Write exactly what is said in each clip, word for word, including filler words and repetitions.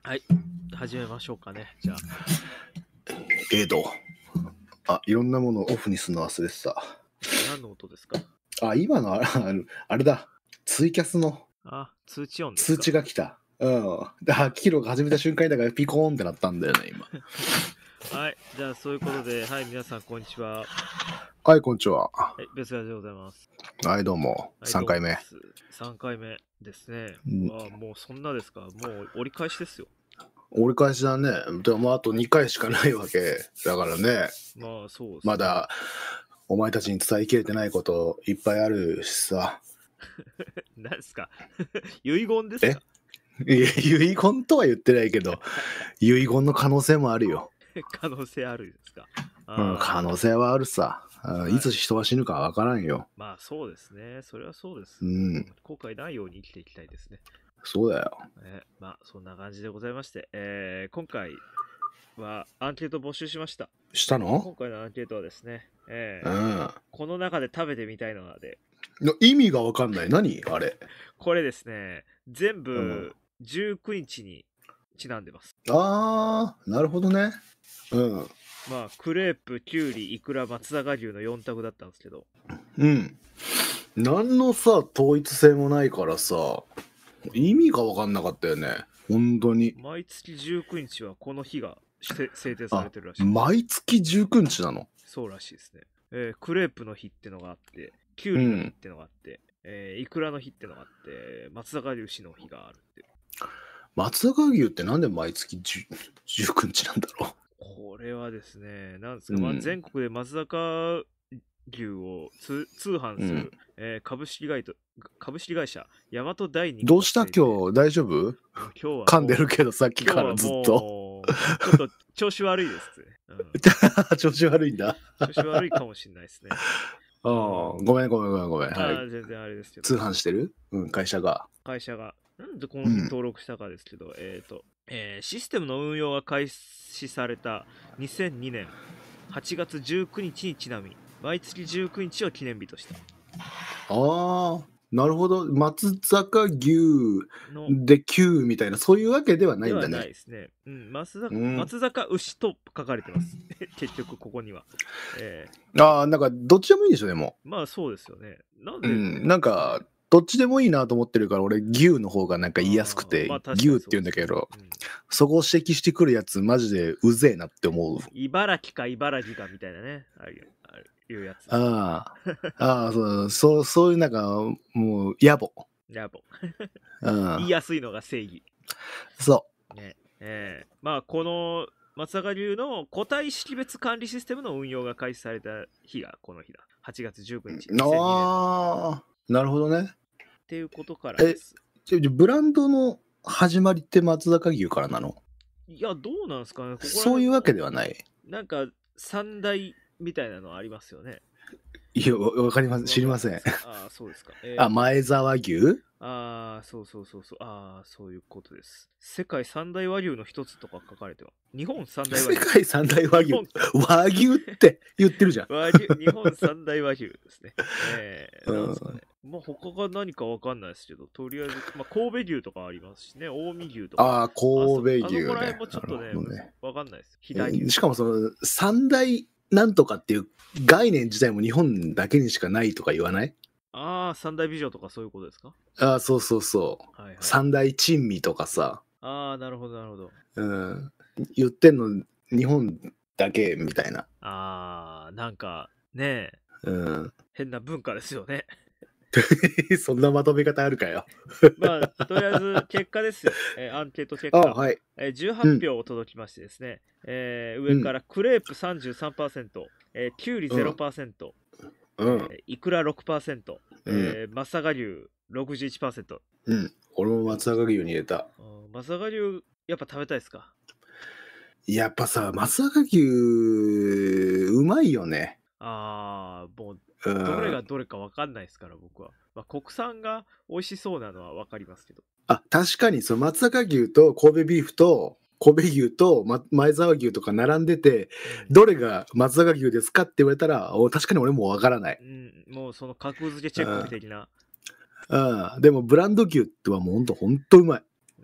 はい、始めましょうかね。じゃあ。 えーと、あ、いろんなものをオフにするの忘れてた。 何の音ですか？ あ、今のあれ、あれあれだ。ツイキャスのあ、通知音です通か？ 知が来た。うん。だキロが始めた瞬間にだからピコーンってなったんだよね、今。 はい、じゃあそういうことで、はい、皆さんこんにちは。 はい、こんにちは。 はい、別ラジでございます。 はい、どうも。 はい、 さんかいめ。 さんかいめですね。 うんわあ、もうそんなですか。もう折り返しですよ。 折り返しだね。でもあとにかいしかないわけ。だからね、 まあそうですね。 まだお前たちに伝えきれてないこといっぱいあるしさ。 何ですか？遺言ですか？ いや、遺言とは言ってないけど、遺言の可能性もあるよ。 可能性あるんですか？ うん、 あー可能性はあるさ。うんはいいつ人は死ぬかわからんよ。 まあそうですね。それはそうです。 うん、 後悔ないように生きていきたいですね。 そうだよ。 ね、まあそんな感じでございまして、えー今回はアンケート募集しました。 したの今回のアンケートはですね、えうーん。 この中で食べてみたいのはで、 の意味がわかんない。何あれ。 これですね、全うん部じゅうくにちにちなんでます。 あー、なるほどね。うん。 まあ、クレープ、キュウリ、イクラ、松坂牛のよん択だったんですけど、 うん。何のさ、統一性もないからさ、意味がわかんなかったよね。本当に。 毎月じゅうくにちはこの日がせ制定されあてるらしいです。 毎月じゅうくにちなの。 そうらしいですね。えークレープの日ってのがあって、キュウリの日ってのがあって、えーイクラの日ってのがあって、松坂牛の日があるって。 松坂牛ってなんで毎月じゅうじゅうくにちなんだろこれはですね、なんですか、 うんまあ、全国で松坂牛を通通販する、 うんえー株式会と株式会社大和ダイニングどうしたがついて今日大丈夫もう今日はもう噛んでるけどさっき今日はからずっと。 もうちょっと調子悪いですね、うん、 調子悪いんだ。 調子悪いかもしれないですね。 ああ、ごめんごめんごめんごめん。 あはい。 あ全然あれですけど、 通販してるうん、会社が。 会社がなんでこの日うん。 登録したかですけど、えっ、と、えーシステムの運用が開始されたにせんにねんはちがつじゅうくにちにちなみ、毎月じゅうくにちを記念日としたああ、なるほど。松坂牛ので牛みたいな、そういうわけではないではないんだね。 ですね。うん、松坂うん。 松坂牛と書かれてます。結局ここには。えああ、なんかどっちでもいいでしょ、でも。 ーまあそうですよね。なんで、 うん。なんか、どっちでもいいなと思ってるから、俺、牛の方がなんか言いやすくて、 あーまあ確かに牛って言うんだけど、 そうですねそこを指摘してくるやつ、マジでうぜえなって思う。 うん茨城か茨城かみたいなね。ああいうああいうやつ。 ああ、ああ、そう、そう、そういうなんか、もう、野暮。 やぼ。 うん。 言いやすいのが正義。 そね。えーまあこの松坂流の個体識別管理システムの運用が開始された日がこの日だ。はちがつじゅうくにち。 う。 にせんにねんのああ、なるほどね。 っていうことからです。 じゃじゃブランドの始まりって松坂牛からなの？ いや、どうなんですかね。ここらそういうわけでではない。 なんか三大みたいなのありますよね。 いや、わわかりません。知りません。 ああ、そうですか。えーあ、前沢牛ああ、そうそうそうそう。ああ、そういうことです。世界三大和牛の一つとか書かれては。日本三大和世牛。 界三大和牛日本。 和牛って言ってるじゃん。 和牛日本三大和牛ですね。えー、 うんなんですかね。まあ他が何かわかんないですけど、とりあえず、まあ、神戸牛とかありますしね、近江牛とか。 ああ、神戸牛あそこらね辺もちょっとね、 なるほどねわかんないです。飛騨牛。 しかもその三大なんとかっていう概念自体も日本だけにしかないとか言わない？ ああ、三大美女とかそういうことですか？ ああ、そうそうそう。 はいはい。 三大珍味とかさ、 ああ、なるほどなるほど。 うん、言ってんの日本だけみたいな。 ああ、なんかねえ、 うん。 変な文化ですよね。 そんなまとめ方あるかよ。 まあ、とりあえず結果ですよ。えーアンケート結あ、 果。 はい。 えーじゅうはち票届きましてですね、えー上からクレープ さんじゅうさんパーセント、えー、キュウリ ゼロパーセント、 うん。 えーイクラ ろくパーセント、 うんえー、マサガ牛 ろくじゅういちパーセント。 うん。俺も松坂牛に入れた。 うんマサガ牛、やっぱ食べたいですか？ やっぱさ、松坂牛、うまいよね。 ああ、もう、 うん。 どれがどれか分かんないですから、僕は。まあ、国産が美味しそうなのは分かりますけど。 あ、確かに、そう、松坂牛と神戸ビーフと、神戸牛と、ま、前沢牛とか並んでて、 うんどれが松坂牛ですかって言われたら、お確かに俺もわからない。 うん、もうその格付けチェック的な。 うん。でも、ブランド牛ってはもうほんと、ほんとうまい。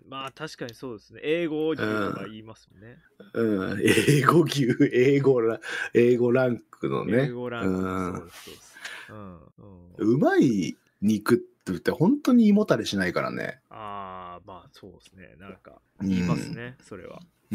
まあ確かにそうですね。英語牛とか言いますもんね。 うん、英語牛、英語ラ、英語ランクのね。 英語ランク、 うん、 そうですそうです。うんうん、 うまい肉って言って本当に胃もたれしないからね。 ああ、まあそうですね。なんか言いますね、うん、それは。 うん。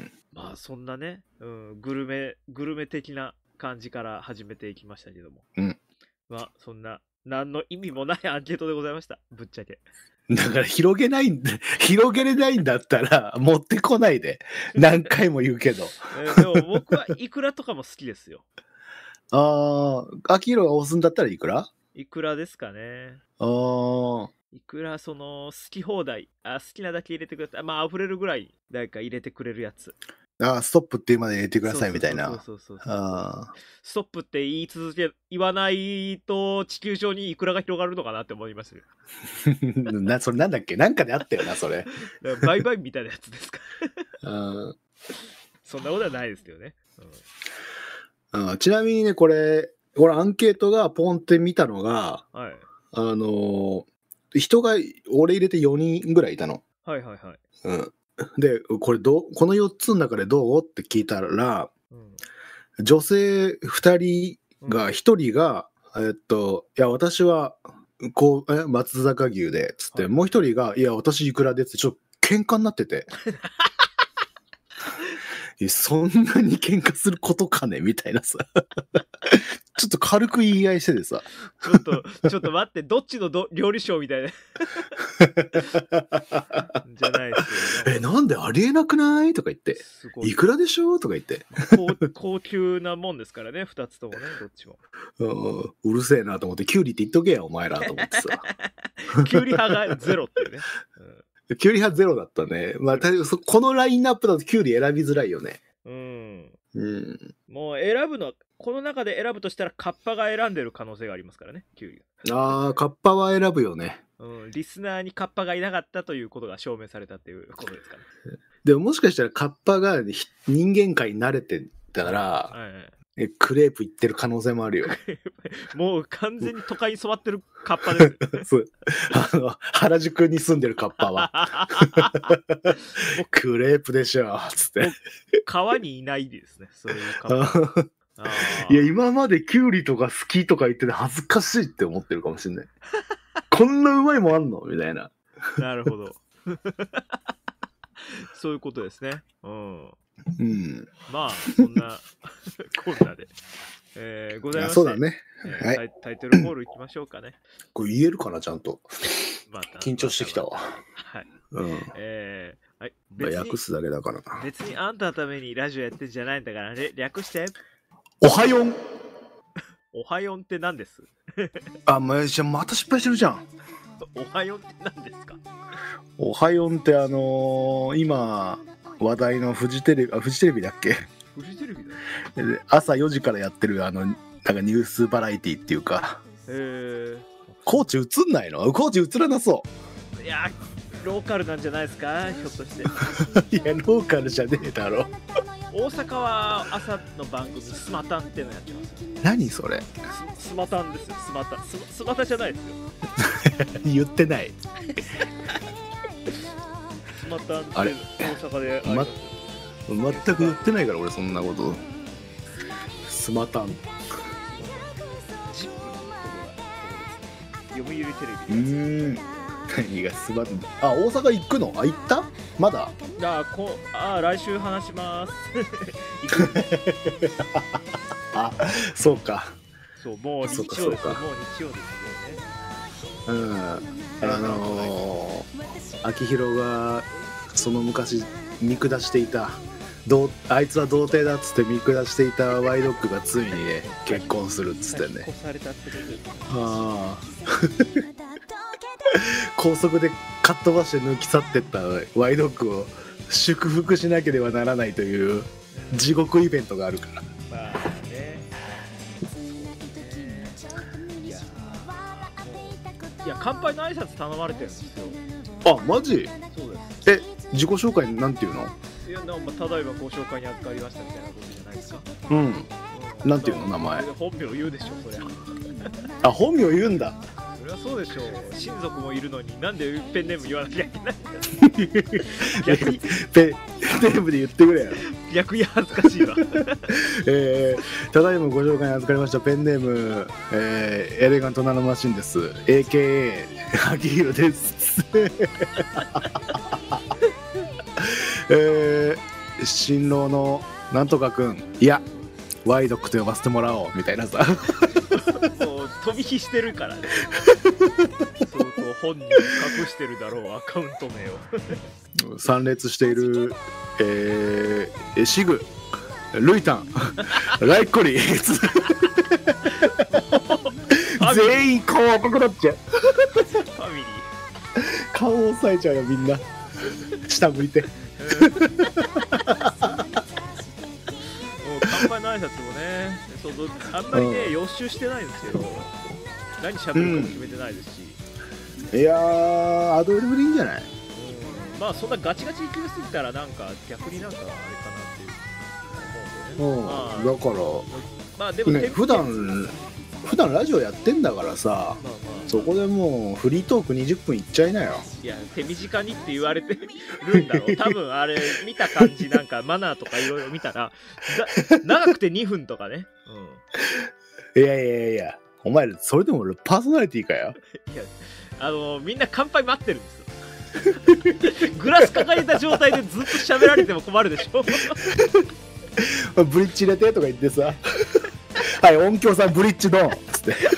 まあそんなね、うん、グルメ、グルメ的な感じから始めていきましたけども。 うん。 まあそんな何の意味もないアンケートでございました。ぶっちゃけ。 だから広げないんだ、広げれないんだったら持ってこないで。何回も言うけど。 えー、でも僕はイクラとかも好きですよ。 ああ、秋広が押すんだったらいくら？ いくらですかね。 ああ。 いくらその好き放題、あ、好きなだけ入れてください。まあ溢れるぐらい誰か入れてくれるやつ。 ああ、ストップっていうまで入れてくださいみたいな。 そうそうそうそう。 ああ。 ストップって言い続け、言わないと地球上にいくらが広がるのかなって思いますよ。 な、それなんだっけ？なんかであったよな、それ。 バイバイみたいなやつですか。 うんそんなことはないですけどね。 うんうん、ちなみにね、これ、これアンケートがポンって見たのが、 はい、 あのー、人が俺入れてよにんぐらいいたの。 はいはいはい。 うん、で、これどう、このよっつの中でどうって聞いたら、うん、女性ふたりが、ひとりが、うん、えっと、いや、私は、こう、え、松坂牛で、つって、はい、もうひとりが、いや、私いくらでって、ちょっと喧嘩になってて。そんなに喧嘩することかねみたいなさ。ちょっと軽く言い合いしててさ。 ちょっと、ちょっと待って、どっちのど料理賞みたいな。じゃないですよ、ね。 え、なんでありえなくないとか言って。い, いくらでしょとか言って。 高, 高級なもんですからね、ふたつともね、どっちも。 う, うるせえなと思って、キュウリって言っとけや、お前らと思ってさ。 キュウリ派がゼロっていうね。うんキュウリ派ゼロだったね。まあ、このラインナップだとキュウリ選びづらいよね。 うん。 うん。 もう選ぶの、この中で選ぶとしたらカッパが選んでる可能性がありますからね、キュウリ。 ああ、カッパは選ぶよね。 うん。リスナーにカッパがいなかったということが証明されたっていうことですかね。 でももしかしたらカッパが人間界に慣れてたら、はいはいえクレープ行ってる可能性もあるよ。 もう完全に都会に染まってるカッパですよ、ね。 そうあの原宿に住んでるカッパは。クレープでしょつって。 川にいないですね、そういうカッパ。 いや、今までキュウリとか好きとか言ってて恥ずかしいって思ってるかもしれない。こんなうまいもんあんのみたいな。 なるほど。そういうことですね。うん。 うん、 まあそんなコーナーで、えー、ございまして、 そうだね、 えーはい、タイトルコールいきましょうかね。 これ言えるかなちゃんと。また緊張してきたわ。 はい。 うん。 えー、はい。 まあ、訳すだけだからな。 別にあんたのためにラジオやってんじゃないんだからね。略して。 おはよん。 おはよんって何です？ あ、まあ、じゃまた失敗してるじゃん。 おはよんって何ですか？ おはよんってあのー、今話題のフジテレビ、あ、フジテレビだっけ？ フジテレビだよ。朝よじからやってるあのなんかニュースバラエティっていうか。 へー。 コーチ映んないの？コーチ映らなそう。 いやローカルなんじゃないですか、ひょっとして。 いやローカルじゃねえだろ。 大阪は朝の番組スマタンってのやってますよ。 何それ？ ス, スマタンですよ。スマタン。ス, スマタじゃないですよ。 言ってない。 スマタンって大阪であります。 ま、全く言ってないから俺そんなこと。スマタン。 ジップのところ読売テレビ。 うーん。何がスマタン。あ、大阪行くの？あ、行った？まだ？ あ、こあ来週話します。 あ、そうか。 そう、もう日曜ですよ。もう日曜ですよね。 うん。あのー、秋広がその昔見下していたどうあいつは童貞だっつって見下していたワイドッグがついにね結婚するっつってね。 結婚されたってことです。 ああ。高速でかっ飛ばして抜き去ってったワイドッグを祝福しなければならないという地獄イベントがあるから。 まあね。いや、いや乾杯の挨拶頼まれてるんですよ。 あ、マジ？ そうです。 え、自己紹介なんていうの？ いや、なんかただいまご紹介に預かりましたみたいなことじゃないですか。 うん。うん、なんていうの名前？ 本名言うでしょ、そりゃ。 あ、本名言うんだ。 それりゃそうでしょう。親族もいるのになんでペンネーム言わなきゃいけない逆にペンネームで言ってくれよ。 逆に恥ずかしいわえー、ただいまご紹介に預かりましたペンネーム、えー、エレガントナノマシンです。 エーケーエー 秋広ですえー、新郎のなんとかくん、いやワイドックと呼ばせてもらおうみたいなさもう飛び火してるからねそうそう本人隠してるだろうアカウント名を参列している、えー、シグ、ルイタン、ライコリ全員顔赤くなっちゃうファミリー顔押さえちゃうよみんな下向いて乾杯の挨拶もね、そうそうあんまりね、予習してないんですけど、何喋るかも決めてないですし、 うん、いやー、アドリブでいいんじゃない？ うん、まあそんなガチガチに決めすぎたら、なんか逆になんかあれかなっていう思うんだよね。 うん、だから、 まあでもね、普段普段ラジオやってんだからさ、まあまあ、そこでもうフリートークにじゅっぷんいっちゃいなよ。いや手短にって言われてるんだろう多分あれ見た感じなんかマナーとかいろいろ見たら長くてにふんとかね、 うん、いやいやいやお前らそれでも俺パーソナリティかよ。 いやあのみんな乾杯待ってるんですよグラス抱えた状態でずっと喋られても困るでしょブリッジ入れてとか言ってさはい音響さんブリッジドンっつ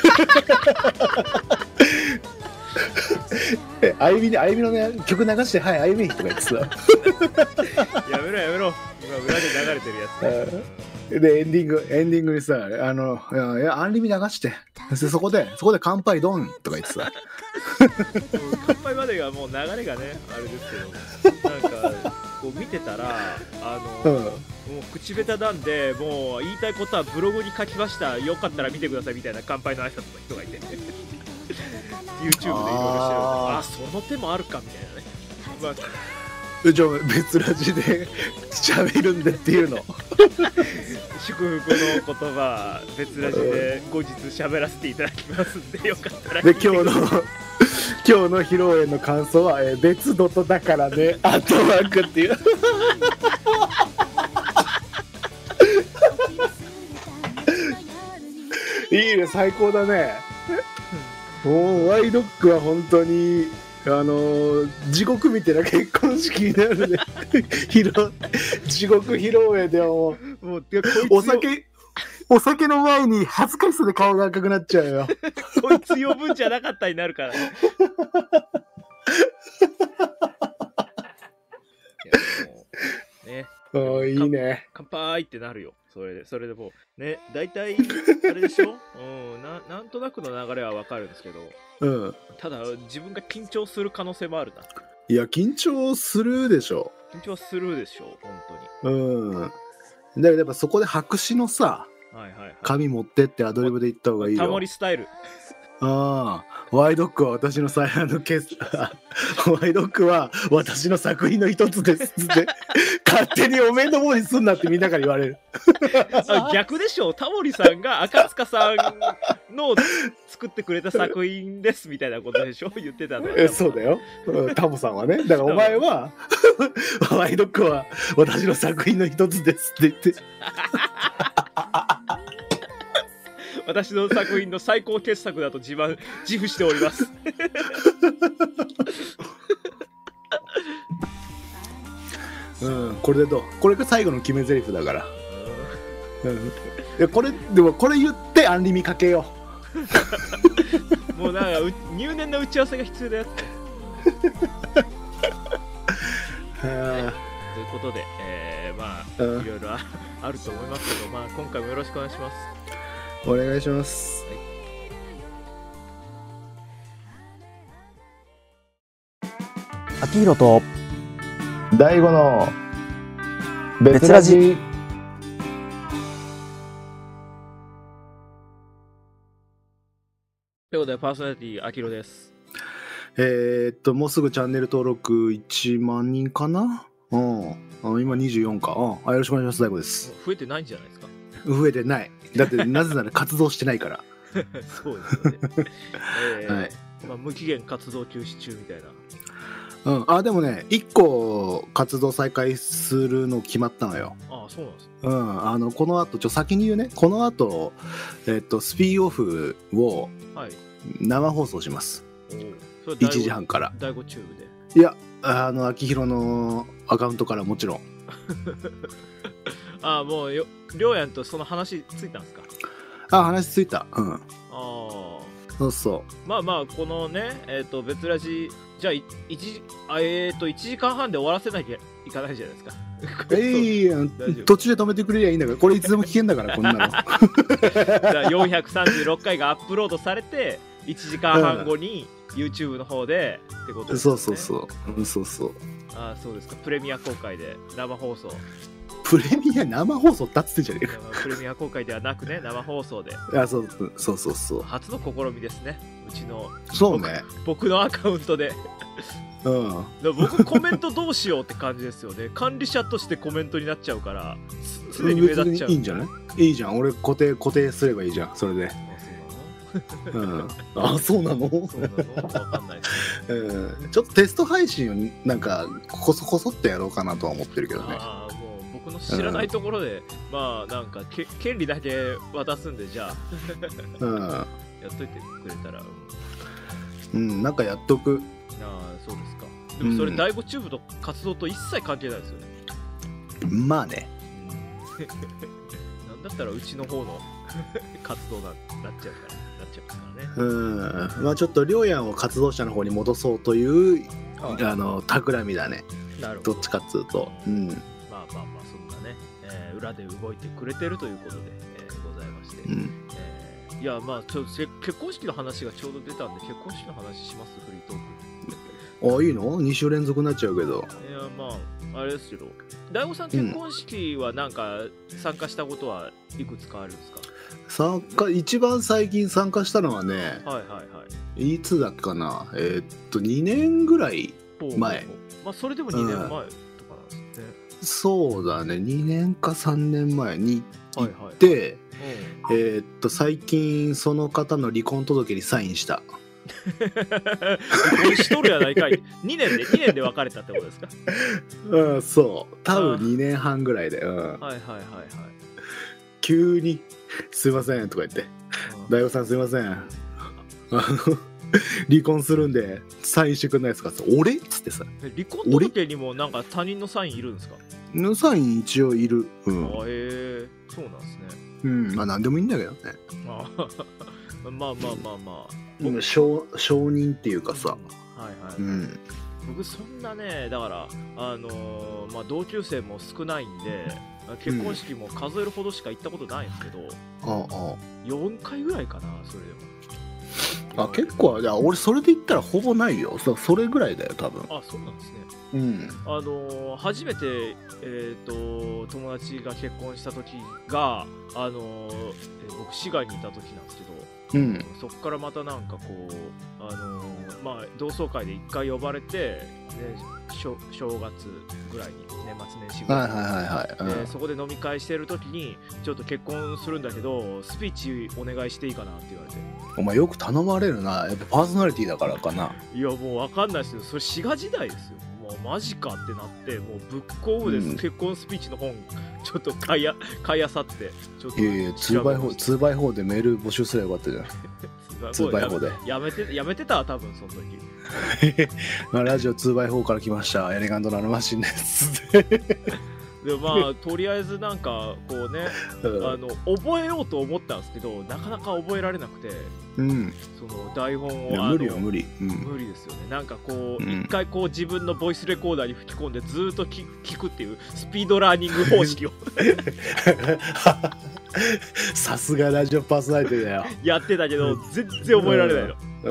ってあゆみにあゆみのね曲流してはいあゆみとか言ってさやめろやめろ今裏で流れてるやつ、ね、 でエンディングエンディングにさあのいやアンリミ流してそこでそこで乾杯ドンとか言ってさ乾杯までがもう流れがねあれですけどなんかこう見てたらあの、うん、もう口下手なんでもう言いたいことはブログに書きましたよかったら見てくださいみたいな乾杯の挨拶の人がいて YouTube でいろいろしてるああその手もあるかみたいなね、まあじゃあ別ラジで喋るんでっていうの祝福の言葉別ラジで後日喋らせていただきますんでよかったらで今日の今日の披露宴の感想は、えー、別ドトだからねアットマークっていういいね最高だねもうワイドックは本当にあのー、地獄みたいな結婚式になるね地獄披露宴でもうもうお酒お酒の前に恥ずかしさで顔が赤くなっちゃうよこいつ呼ぶんじゃなかったになるからねいやもうねあいいね乾杯ってなるよそれでそれでもうね大体あれでしょ、うん、な, なんとなくの流れはわかるんですけど、 うん、 ただ自分が緊張する可能性もあるな。 いや緊張するでしょ緊張するでしょ本当にうんだけどやっぱそこで白紙のさはいはいはい、 紙持ってってアドリブで言った方がいいよ。 タモリスタイル。 ああ、ワイドックは私の最愛のケース。ワイドックは私の作品の一つですって勝手におめえのものにすんなってみんなから言われる。 逆でしょ。タモリさんが赤塚さんの作ってくれた作品ですみたいなことでしょ言ってたの。 えそうだよ。タモさんはね。だからお前はワイドックは私の作品の一つですって言って。 私の作品の最高傑作だと自慢自負しておりますうんこれでどうこれが最後の決め台詞だから、うん、いやこれでもこれ言ってアンリミかけようもうなんか入念な打ち合わせが必要だよということで、えー、まあ、うん、いろいろあると思いますけど、まあ、今回もよろしくお願いします。 お願いします。 あきひろと大悟の別ラジ。 ということでパーソナリティあきひろです。 えー、っともうすぐチャンネル登録いちまんにんかな。うん。今にじゅうよんか。あ、よろしくお願いします。大悟です。 増えてないんじゃないですか。 増えてない。だってなぜなら活動してないからそうですよね、えーはい、 まあ、無期限活動休止中みたいな。 うん、あでもねいっこ活動再開するの決まったのよ。 ああそうなんですね。 うん、あのこの後ちょ先に言うね、この後、えっとスピンオフを生放送します、はい、それいちじはんからだいごチューブで。 いやあの秋広のアカウントからもちろんああもうよりょうやんとその話ついたんですか。 あ話ついた。うんああそうそうまあまあこのねえっ、ー、と別ラジじゃあいちあえっ、ー、といちじかんはんで終わらせなきゃいかないじゃないですか。 えー、途中で止めてくれりゃいいんだから、これいつでも聞けんだからこんなの。だからよんひゃくさんじゅうろっかいがアップロードされていちじかんはんごに YouTube の方でってことですね。 そうそうそう、うん、そうそう。 ああそうですか。プレミア公開で生放送。 プレミア生放送だっつってんじゃねえか。 プレミア公開ではなくね生放送で。 あそうそうそうそう。 初の試みですねうちの。 そうね。 僕のアカウントで。うん、僕コメントどうしようって感じですよね。管理者としてコメントになっちゃうから常に目立っちゃう。 いいんじゃない。いいじゃん。俺固定固定すればいいじゃんそれで。あそうなの。そうなの分かんないですね、うん、ちょっとテスト配信をなんかこそこそってやろうかなとは思ってるけどね。 ああもう僕の知らないところで、うん、まあなんかけ権利だけ渡すんでじゃあ、うん、やっといてくれたらうん、なんかやっとく。 ああそうですか。でもそれだいごチューブの活動と一切関係ないですよね。 まあね、 うん、なんだったらうちの方の活動ななっちゃうからなっちゃうからね。 うんまあちょっとりょうやんを活動者の方に戻そうという、はい、あの企みだね。なるほど。どっちかっつうと、うん、まあまあまあそんなね、えー、裏で動いてくれてるということで、えー、ございまして、うんえー、いやまあちょっと結婚式の話がちょうど出たんで結婚式の話します。フリートーク。 あいいのに週連続になっちゃうけど。 いやまああれですけど大悟さん結婚式はなんか参加したことはいくつかあるんですか。 参加一番最近参加したのはね、 はいはいはいいつだっけかなえー、っとにねんぐらい前。 まあそれでもにねんまえとかなんですね、 うん、そうだねにねんかさんねんまえに行って、はいはい、えー、っと最近その方の離婚届にサインした。 離婚しとるやないかい。にねんでにねんで別れたってことですか。 うんそう多分にねんはんぐらいで、うん、はいはいはいはい。急にすいませんとか言って大悟さんすいませんあの離婚するんでサインしてくんないですかって。俺っつってさ。 離婚届にもなんか他人のサインいるんですか。 のサイン一応いる。うん、 あへえそうなんですね。 うんまあ何でもいいんだけどね。 あまあまあまあまあ今承認っていうかさ、 うん、はいはい、うん、僕そんなねだからあのー、まあ同級生も少ないんで結婚式も数えるほどしか行ったことないんですけど、うん、ああよんかいぐらいかなそれでも。 あ結構いや俺それで言ったらほぼないよ。そ, それぐらいだよ多分。 あそうなんですね。 うん、 あのー、初めて、えー、と友達が結婚した時が、あのーえー、僕滋賀にいた時なんですけど、うん、そこからまたなんかこう、あのーまあ、同窓会でいっかい呼ばれて、ね、正, 正月ぐらいに年末年始ぐらいに、はいはいはいはい、そこで飲み会してる時にちょっと結婚するんだけどスピーチお願いしていいかなって言われて。 お前よく頼まれるな。やっぱパーソナリティだからかな。 いやもう分かんないですよ。それ滋賀時代ですよ。もうマジかってなってもうブックオフです、うん、結婚スピーチの本ちょっと買いや買いあさってちょっと。 いやいや ツーバイフォー ツーバイフォー でメール募集すればよかったじゃん。ツーバイフォー でやめてやめてた多分その時。 まあラジオ ツーバイフォー から来ましたエレガントナノマシンです。 でまあとりあえずなんかこうね、うん、あの覚えようと思ったんですけどなかなか覚えられなくて、 うん、 その台本を無理よ無理、 うん、無理ですよね。なんかこう、うん、一回こう自分のボイスレコーダーに吹き込んでずーっと聞くっていうスピードラーニング方式をさすがラジオパーソナリティだよ。 やってたけど全然覚えられないの、 うん、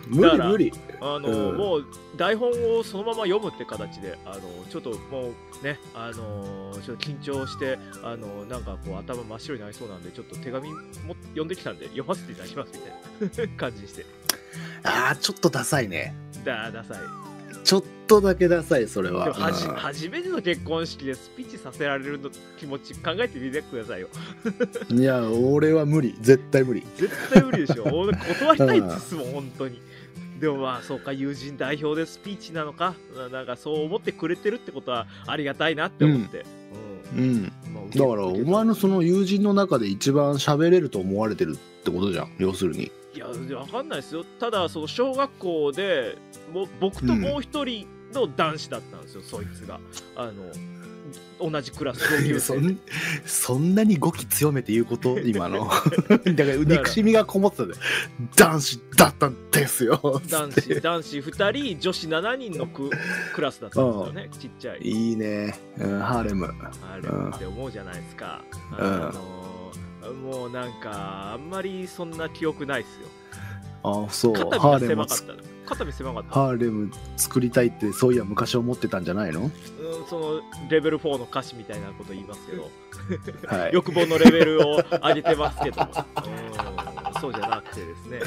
無理無理。 あの、うん、もう台本をそのまま読むって形であのちょっともうねあのちょっと緊張してあのなんかこう頭真っ白になりそうなんでちょっと手紙も読んできたんで読ませていただきますみたいな感じにして。 あーちょっとダサいね。 だダサい。 ちょっとだけダサいそれは。 はじ初めての結婚式でスピーチさせられるの気持ち考えてみてくださいよ。 いや俺は無理絶対無理。 絶対無理でしょ。俺断りたいですもん本当に。 でもまあそうか、友人代表でスピーチなのか、なんかそう思ってくれてるってことはありがたいなって思って、 うん、うん、まあ、だからお前のその友人の中で一番喋れると思われてるってことじゃん、要するに。いや分かんないですよ。ただその小学校でも僕ともう一人の男子だったんですよ、うん、そいつがあの同じクラス同級生でそんなに語気強めて言うこと今のだから憎しみがこもってたで、男子だったんですよ男子男子ふたり女子しちにんのククラスだったんですよね、ちっちゃい。 いいね、うん、ハーレムハーレムって思うじゃないですか、うん、あのもうなんかあんまりそんな記憶ないっすよ。 ああそう、 肩身が狭かった肩身狭かったハーレム作りたいってそういや昔思ってたんじゃないの。 うん、そのレベルフォーの歌詞みたいなこと言いますけど、 はい、 欲望のレベルを上げてますけども、うん、そうじゃなくてですね、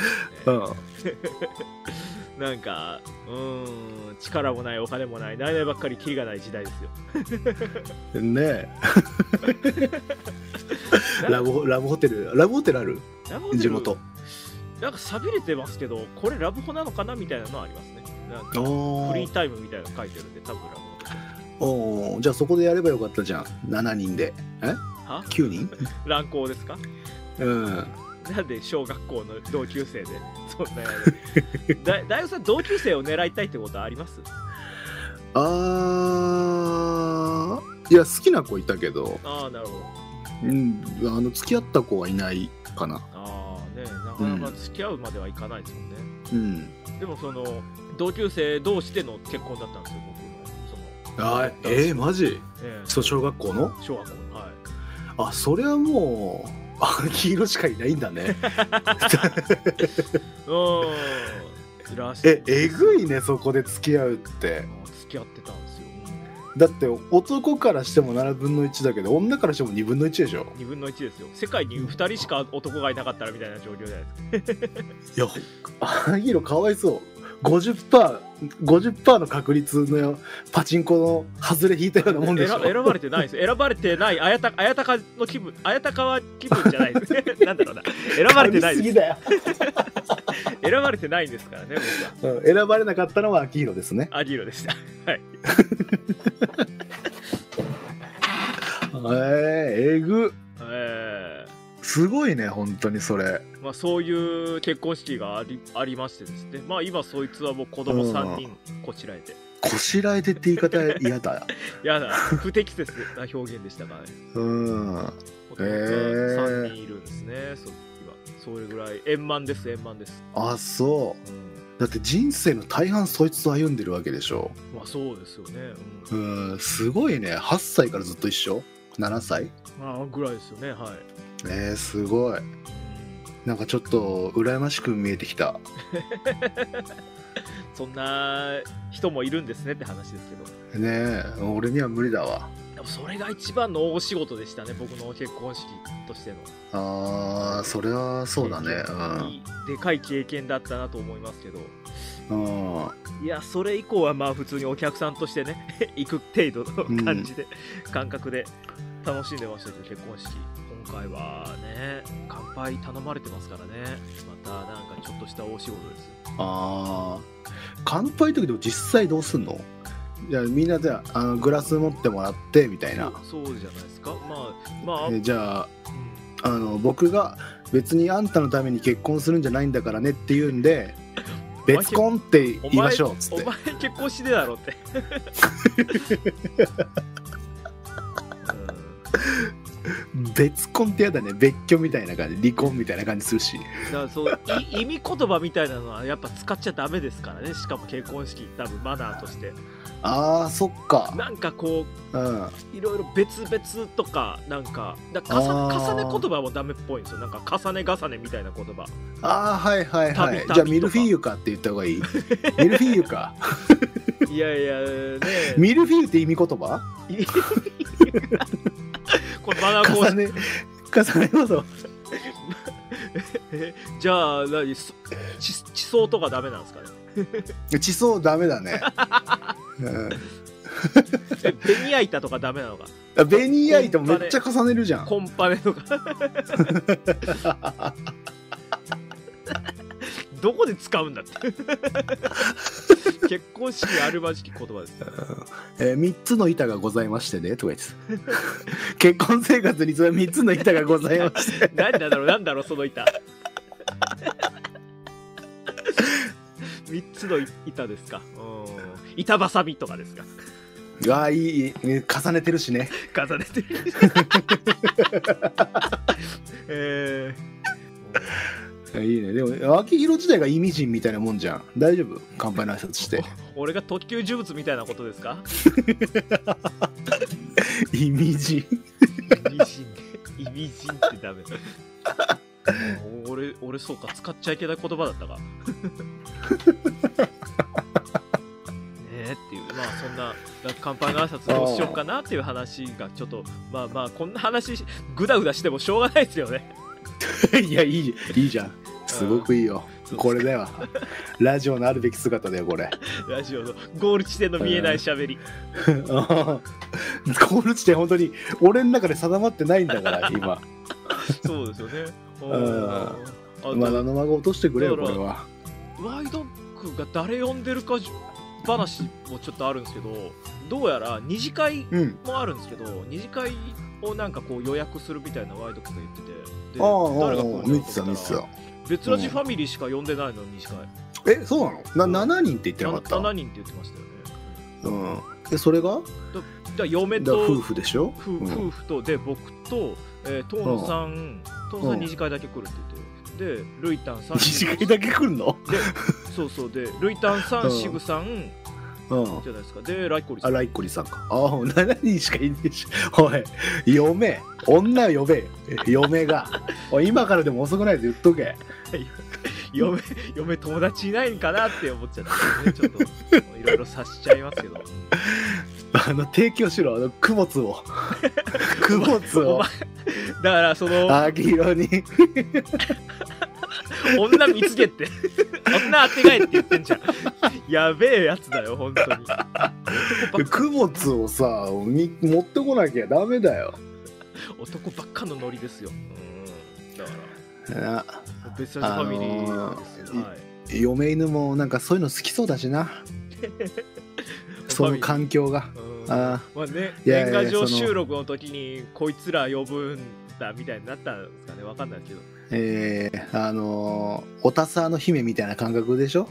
うん、なんかうーん力もないお金もないないないばっかりキリがない時代ですよねえラブラブホテルラブホテルあるラブホテル地元なんか寂れてますけど、これラブホなのかなみたいなのはありますね。なんかフリータイムみたいなの書いてるんで、多分ラブホ。おー、じゃあそこでやればよかったじゃん。しちにんで。えは ?きゅう 人乱行ですか。 うん。 なんで小学校の同級生でそんなやるだ大学さん同級生を狙いたいってことはあります？ あー、いや好きな子いたけど。 ああ、なるほど。 うん、あの付き合った子はいないかな。 ね、なかなか付き合うまではいかないですもんね、 うん、 でもその同級生同士での結婚だったんですよ、僕のそのあえー、マジ、えー、そう小学校の小学校の、はい、 あそれはもう黄色しかいないんだねうんらしい。 ええぐいね、そこで付き合うって。 付き合ってたんですよ。 だって男からしてもななぶんのいちだけど女からしてもにぶんのいちでしょ。 にぶんのいちですよ。世界にふたりしか男がいなかったらみたいな状況じゃないですかいやアギロかわいそう。 ごじゅっパーセント ごじゅっパーセント の確率のパチンコの外れ引いたようなもんでしょ。 選ばれてないです。選ばれてないあやたあやたかの気分、あやたかは気分じゃないですなんだろうな、選ばれてないです。選ばれてないんですからね、僕は、 うん、選ばれなかったのはアキヒロですね。 アキヒロでしたはいえー、えぐ、 えー、すごいね本当にそれ。 まあそういう結婚式があり、ありましてですね、まあ今そいつはもう子供さんにんこしらえて、 こしらえてって言い方嫌だ嫌だ、不適切な表現でしたからね。 うんえー、さんにんいるんですね、そ今それぐらい円満です円満です。 あそう、うん、だって人生の大半そいつと歩んでるわけでしょ。 まあそうですよね、 うん、うんすごいね。はっさいからずっと一緒、ななさいあぐらいですよね。はい。 えー、すごい。なんかちょっと羨ましく見えてきたそんな人もいるんですねって話ですけどね。え俺には無理だわ。 でもそれが一番の大仕事でしたね、僕の結婚式としての。 ああそれはそうだね、うん、 でかい経験だったなと思いますけど、 うん、 いやそれ以降はまあ普通にお客さんとしてね行く程度の感じで、うん、感覚で楽しんでましたけど、結婚式今回はね乾杯頼まれてますからね、またなんかちょっとした大仕事ですよ。 ああ乾杯の時でも実際どうすんの？いやみんなじゃあ、あのグラス持ってもらってみたいな。 そう、そうじゃないですか。まあまあ、 えじゃあ、うん、あの僕が別にあんたのために結婚するんじゃないんだからねって言うんで別婚って言いましょうっつって。 お前結婚してだろって別婚ってやだね。別居みたいな感じ、離婚みたいな感じするし。 だからそう意味言葉みたいなのはやっぱ使っちゃダメですからね。しかも結婚式多分マナーとして。 あーそっか。 なんかこう、うん、いろいろ別々とかなんかだか重ね言葉もダメっぽいんですよ。なんか重ね重ねみたいな言葉。 ああはいはいはい。じゃあミルフィーユかって言った方がいい。ミルフィーユか。 いやいやね。 ミルフィーユって意味言葉？ これマナー講師重ね重ねますよじゃあ何地地層とかダメなんですかね地層ダメだね、うん、 えベニヤ板とかダメなのか。 ベニヤ板めっちゃ重ねるじゃん。 コンパネとかどこで使うんだって結婚式あるまじき言葉ですね、 えー、みっつの板がございましてねとか言って結婚生活にそれみっつの板がございまして何だろうなんだろうその板みっつの板ですか。うん板挟みとかですか。 ああいい、いい重ねてるしね重ねてるえー、いいね。でも秋広自体が意味深みたいなもんじゃん。大丈夫乾杯の挨拶して俺が特級呪物みたいなことですか意味深意味深意味深ってダメ俺俺そうか使っちゃいけない言葉だったかねえっていうまあそんな乾杯の挨拶どうしようかなっていう話がちょっとまあまあこんな話グダグダしてもしょうがないですよねいやいいいいじゃんすごくいいよ、うん、これだよラジオのあるべき姿だよこれラジオのゴール地点の見えないしゃべり、 うん、ゴール地点本当に俺の中で定まってないんだから今そうですよねうんまあナノマグ落としてくれよこれは。 ワイドックが誰呼んでるか話もちょっとあるんですけどどうやら二次会もあるんですけど、うん、二次会をなんかこう予約するみたいなワイドックが言っててで誰が来るんだろうと思ったら別ラジファミリーしか呼んでないのに二次会えそうなのななにんって言ってなかったななにんって言ってましたよねうんえそれがだ嫁と夫婦でしょ夫婦とで僕とえー、遠野さん、遠野さん二次会だけ来るって言って、で、ルイタンさん、 二次会だけ来るの？ で、そうそうで、ルイタンさん、シグさん、うん、じゃないですか。で、ライコリさん。 あ、ライコリさんか。ああ、ななにんしかいねえし。おい、嫁、女呼べ、嫁が。おい、今からでも遅くないで言っとけ。 嫁、嫁友達いないんかなって思っちゃったね。ちょっと、いろいろ察しちゃいますけど。 あの提供しろあの供物を供物をだからその秋色に女見つけって女あてがえって言ってんじゃんやべえやつだよ本当に供物をさ持ってこなきゃダメだよ男ばっかのノリですようんだから別にフあァミリーですよ、 はい、嫁犬もなんかそういうの好きそうだしなその環境が、 うん、あまあね年賀状収録の時にこいつら呼ぶんだみたいになったんですかねわかんないけどえー、あのー、おたさの姫みたいな感覚でしょ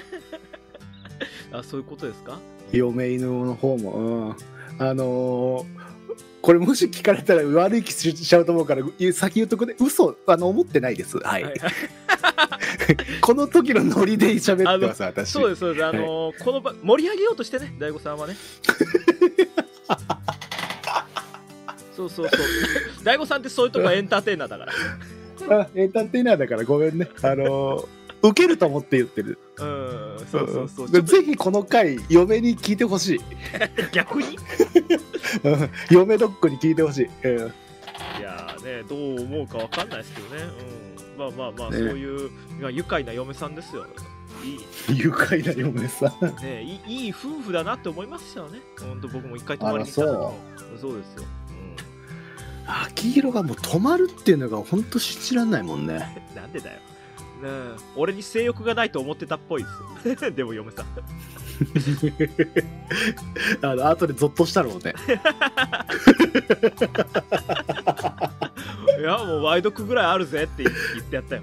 あそういうことですか嫁犬の方も、うん、あのー、これもし聞かれたら悪い気しちゃうと思うから先言っとくね嘘あの思ってないですはい、はいこの時のノリで喋ってます私そうですそうですあのーはい、この場盛り上げようとしてね大悟さんはねそうそうそう大悟さんってそういうとこエンターテイナーだからあエンターテイナーだからごめんねあのー、受けると思って言ってるうんそうそうそう、 うん、ぜひこの回嫁に聞いてほしい逆に嫁ドックに聞いてほしい、うん、 いやーねどう思うかわかんないですけどねうんまあまあまあ、ね、そういう愉快な嫁さんですよ。 いい愉快な嫁さん。 ねいい、いい夫婦だなって思いましたよね。本当僕も一回泊まりに行った時もそうですよ。 うん、秋広がもう泊まるっていうのが本当信じらんないもんね。 なんでだよ。ね俺に性欲がないと思ってたっぽいですよ。でも嫁さん。 あの後でゾッとしたろうね。 いやもうワイドクぐらいあるぜって言ってやったよ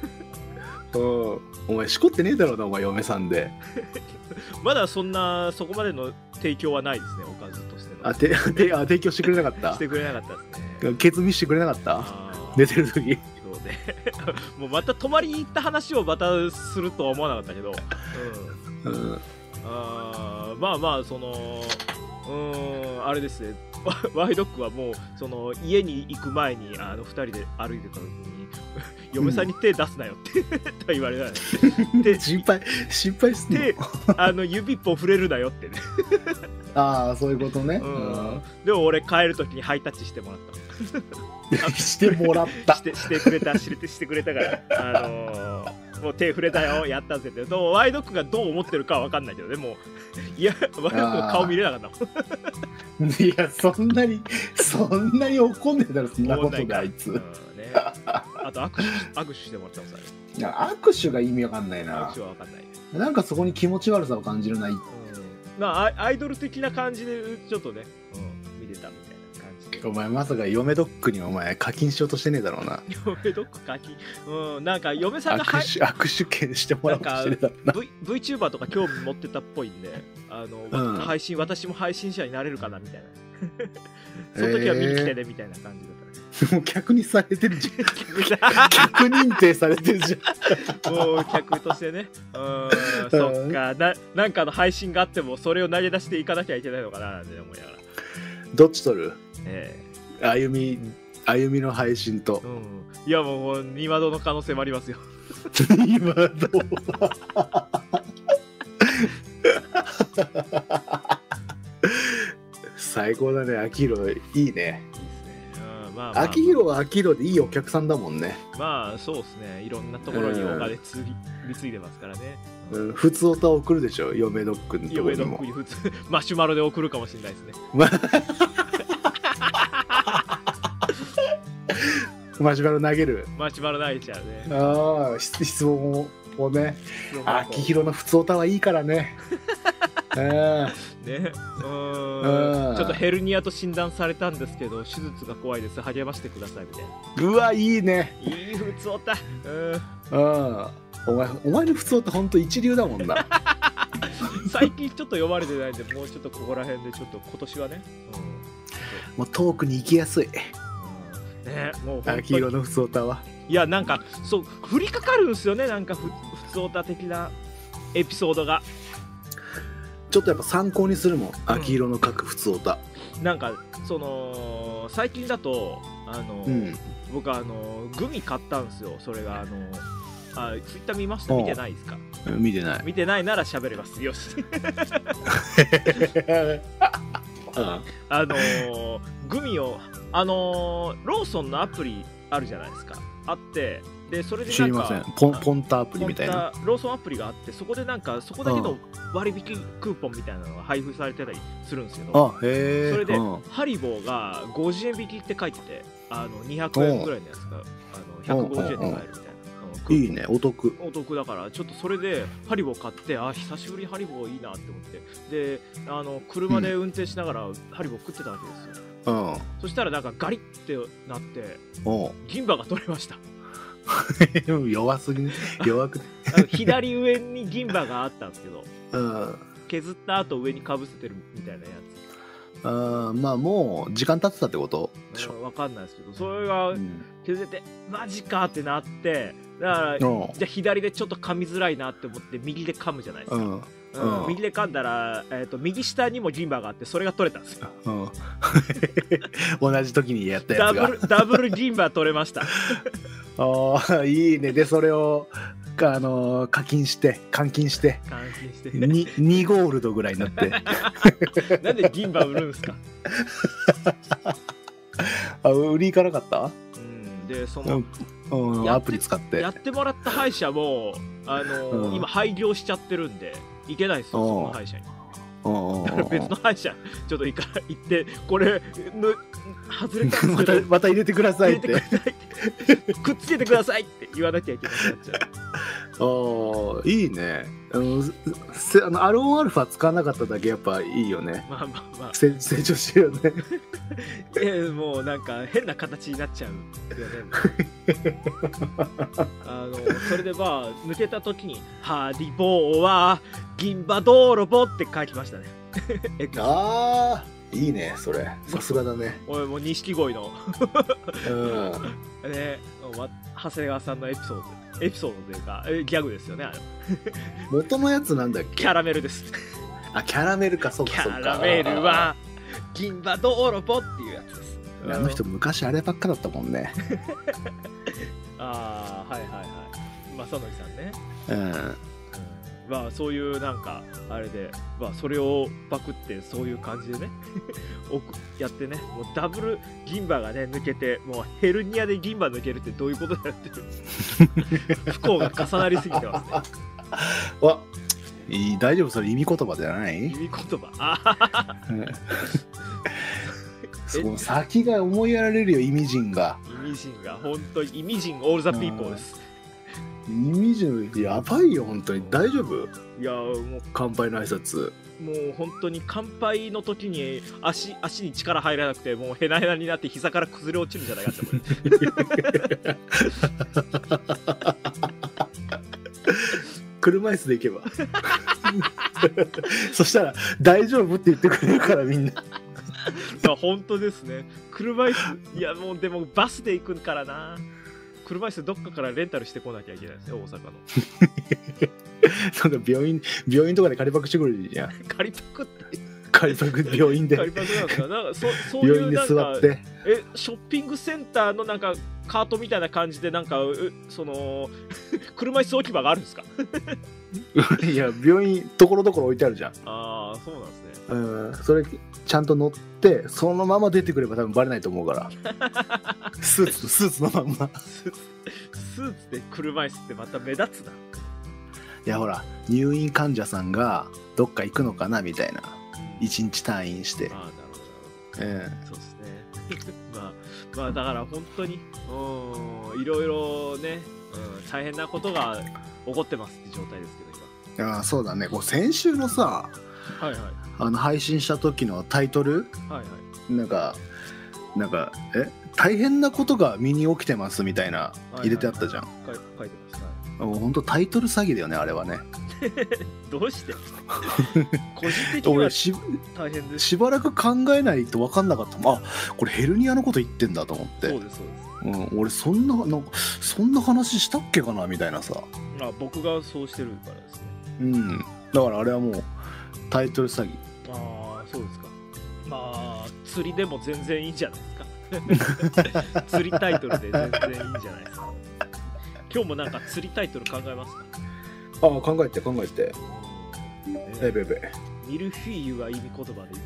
お前しこってねえだろうなお前嫁さんでまだそんなそこまでの提供はないですねおかずとしてのあててあ提供してくれなかったしてくれなかったですねケツ見してくれなかった寝てる時そうねもうまた泊まりに行った話をまたするとは思わなかったけど、うんうん、あまあまあそのうーんあれですねワイドックはもうその家に行く前にあのふたりで歩いてた時に嫁さんに手出すなよって、うん、と言われたんで心配心配すんの手あの指一本触れるなよってねああそういうことね、うん、でも俺帰る時にハイタッチしてもらったしてもらったしてしてくれたしてしてくれたからあのー、もう手触れたよやったぜってどうワイドックがどう思ってるかは分かんないけどでもいやワイドックの顔見れなかったもんいやそんなにそんなに怒んねえだろそんなことであいつ、うんね、 あと握手握手してもらったもんさいや握手が意味わかんないな。 握手は分かんないね。 なんかそこに気持ち悪さを感じるな。 うん、まあアイアイドル的な感じでちょっとね、うん、見てたみたいな感じで。 お前まさか嫁ドックにお前課金しようとしてねえだろうな。 嫁ドック課金、うん、なんか嫁さんが握手握手券してもらおうとしてねえだろうな。 v、VTuber とか興味持ってたっぽいんで、あの、うん、配信私も配信者になれるかなみたいな。その時は見に来てねみたいな感じだった。 もう客にされてるじゃん。客認定されてるじゃん。 もう客としてね。うん、そっかな。なんかの配信があってもそれを投げ出していかなきゃいけないのかななんて思いながら。 どっち取る？ ええー、歩み歩みの配信と。 うん、いやもう今戸の可能性もありますよ。 今戸。最高だね、アキヒロいいね。 まあまあ、 アキヒロはアキヒロでいいお客さんだもんね。 まあそうですね、いろんなところにお金つぎついでますからね。 うん、普通オタ送るでしょ、嫁ドックのところにも。 嫁ドックに普通マシュマロで送るかもしれないですね。 マシュマロ投げる。 マシュマロ投げちゃうね。 ああ、質問をね。アキヒロの普通オタはいいからね。 ね、うーん、ちょっとヘルニアと診断されたんですけど手術が怖いです、励ましてくださいみたいな。 うわ、いいね、 いい普通オタ。 うん、お前お前の普通オタほんと一流だもんな。 最近ちょっと読まれてないんで、もうちょっとここら辺でちょっと今年はね、 うん、もうトークに行きやすい、 うん、ね、もうアキヒロの普通オタは。 いや、なんかそう降りかかるんですよね、なんかふ普通オタ的なエピソードが。 ちょっとやっぱ参考にするもん、アキヒロの各普通オタ。 なんかその最近だとあの、うん、僕あのグミ買ったんですよ。それがあのあツイッター見ました？見てないですか？ 見てない。 見てないなら喋れます。よし。あのー、グミをあのー、ローソンのアプリあるじゃないですか。あって、でそれでなんか知りません。 ポンポンタアプリみたいなローソンアプリがあって、そこでなんかそこだけの割引クーポンみたいなのが配布されてたりするんですけど、 あ、へー。 それで、 うん、 ハリボーがごじゅうえん引きって書いてて、あのにひゃくえんぐらいのやつがあのひゃくごじゅうえんで買えるみたいな。 いいね、お得。 お得だから、ちょっとそれでハリボー買って、あ、久しぶりにハリボーいいなって思って、で、あの車で運転しながらハリボー食ってたわけですよ。うん、そしたらなんかガリッてなって銀歯が取れました。 弱すぎね、弱くて左上に銀歯があったんですけど、 うん、 削った後上にかぶせてるみたいなやつ。 あ、まあもう時間経ってたってことでしょ。 分かんないですけど、それが削れて、うん、マジかってなって、だから、うん、じゃあ左でちょっと噛みづらいなって思って右で噛むじゃないですか。うんうんうん、右で噛んだら、えー、と右下にも銀歯があって、それが取れたんですよ。うん、 同じ時にやったやつがダブルダブル銀歯取れました。 ああ、いいね。でそれをあの課金して換金して換金して、ね、 に, にゴールドぐらいになってなんで銀歯売るんですか？ あ、売り行かなかった？ うん、でその、 うんうん、アプリ使ってやってもらった歯医者もあの、うん、今廃業しちゃってるんで行けないですよ、その歯医者に。だから別の歯医者ちょっと行か行ってこれの外れたんですけどまたまた入れてくださいってくっつけてくださいって言わなきゃいけなくなっちゃう。ああ、いいね。あのあのアルオンアルファ使わなかっただけやっぱいいよね。 まあまあまあ成長してるよね。 えもうなんか変な形になっちゃうよね。あのそれでまあ抜けた時に「ハリボーは銀歯泥棒」って書きましたね。 ああ、いいね、それ。さすがだね。 俺もう錦鯉のうんね、長谷川さんのエピソードエピソードというかギャグですよね、あれ。 元のやつなんだっけ？ キャラメルです。 あ、キャラメルか、そうかそうか。 キャラメルは銀歯泥棒っていうやつです。 あの人昔あればっかだったもんね。 ああ、はいはいはい。正則さんね。 うん。うん、 まあそういうなんかあれで、まあそれをパクってそういう感じでねやってね、もうダブル銀歯がね抜けて、もうヘルニアで銀歯抜けるってどういうことだよっていう不幸が重なりすぎてますね。 わ、いい、大丈夫？それ意味言葉じゃない？ 意味言葉。あその先が思いやられるよ、意味人が。 意味人が本当に意味人オールザピーポーです。 イミジュやばいよ本当に。大丈夫？ いやもう乾杯の挨拶。 もう本当に乾杯の時に 足, 足に力入らなくてもうヘナヘナになって膝から崩れ落ちるんじゃないかって車椅子で行けばそしたら大丈夫って言ってくれるからみんな。 いや本当ですね。車椅子、いやもうでもバスで行くからな。車椅子どっかからレンタルしてこなきゃいけないですね、大阪の。 なんか病院病院とかで借りパクしてくるじゃん。 借りパクって借りパク病院で借りパクなんですか。なんか そ, そういうなんか病院で座ってえショッピングセンターのなんかカートみたいな感じでなんかその車椅子置き場があるんですか。 いや病院ところどころ置いてあるじゃん。 ああそうなんですね。 うん、それちゃんと乗ってそのまま出てくれば多分バレないと思うからスーツスーツのまんまスーツで車椅子ってまた目立つな。 いやほら入院患者さんがどっか行くのかなみたいな、一日退院して。 ああなるほどなるほど、ええ、そうですねまあまあだから本当にうんいろいろね、うん、大変なことが起こってますって状態ですけど今。いやそうだね。こう先週のさ、 はいはい、 あの配信した時のタイトル、 はいはい、 なんかなんかえ大変なことが身に起きてますみたいな入れてあったじゃん。 はいはい、書いてます。 本当タイトル詐欺だよねあれはね。 どうして個人的には大変です。 しばらく考えないと分かんなかった。あこれヘルニアのこと言ってんだと思って。 そうですそうです、 うん、俺そんななんかそんな話したっけかなみたいなさ。 あ僕がそうしてるからですね。 うんだからあれはもうタイトル詐欺。 ああそうですか。まあ釣りでも全然いいんじゃないですか。釣りタイトルで全然いいんじゃないですか。今日もなんか釣りタイトル考えますか。 ああ考えて考えて、ええべべミルフィーユは意味言葉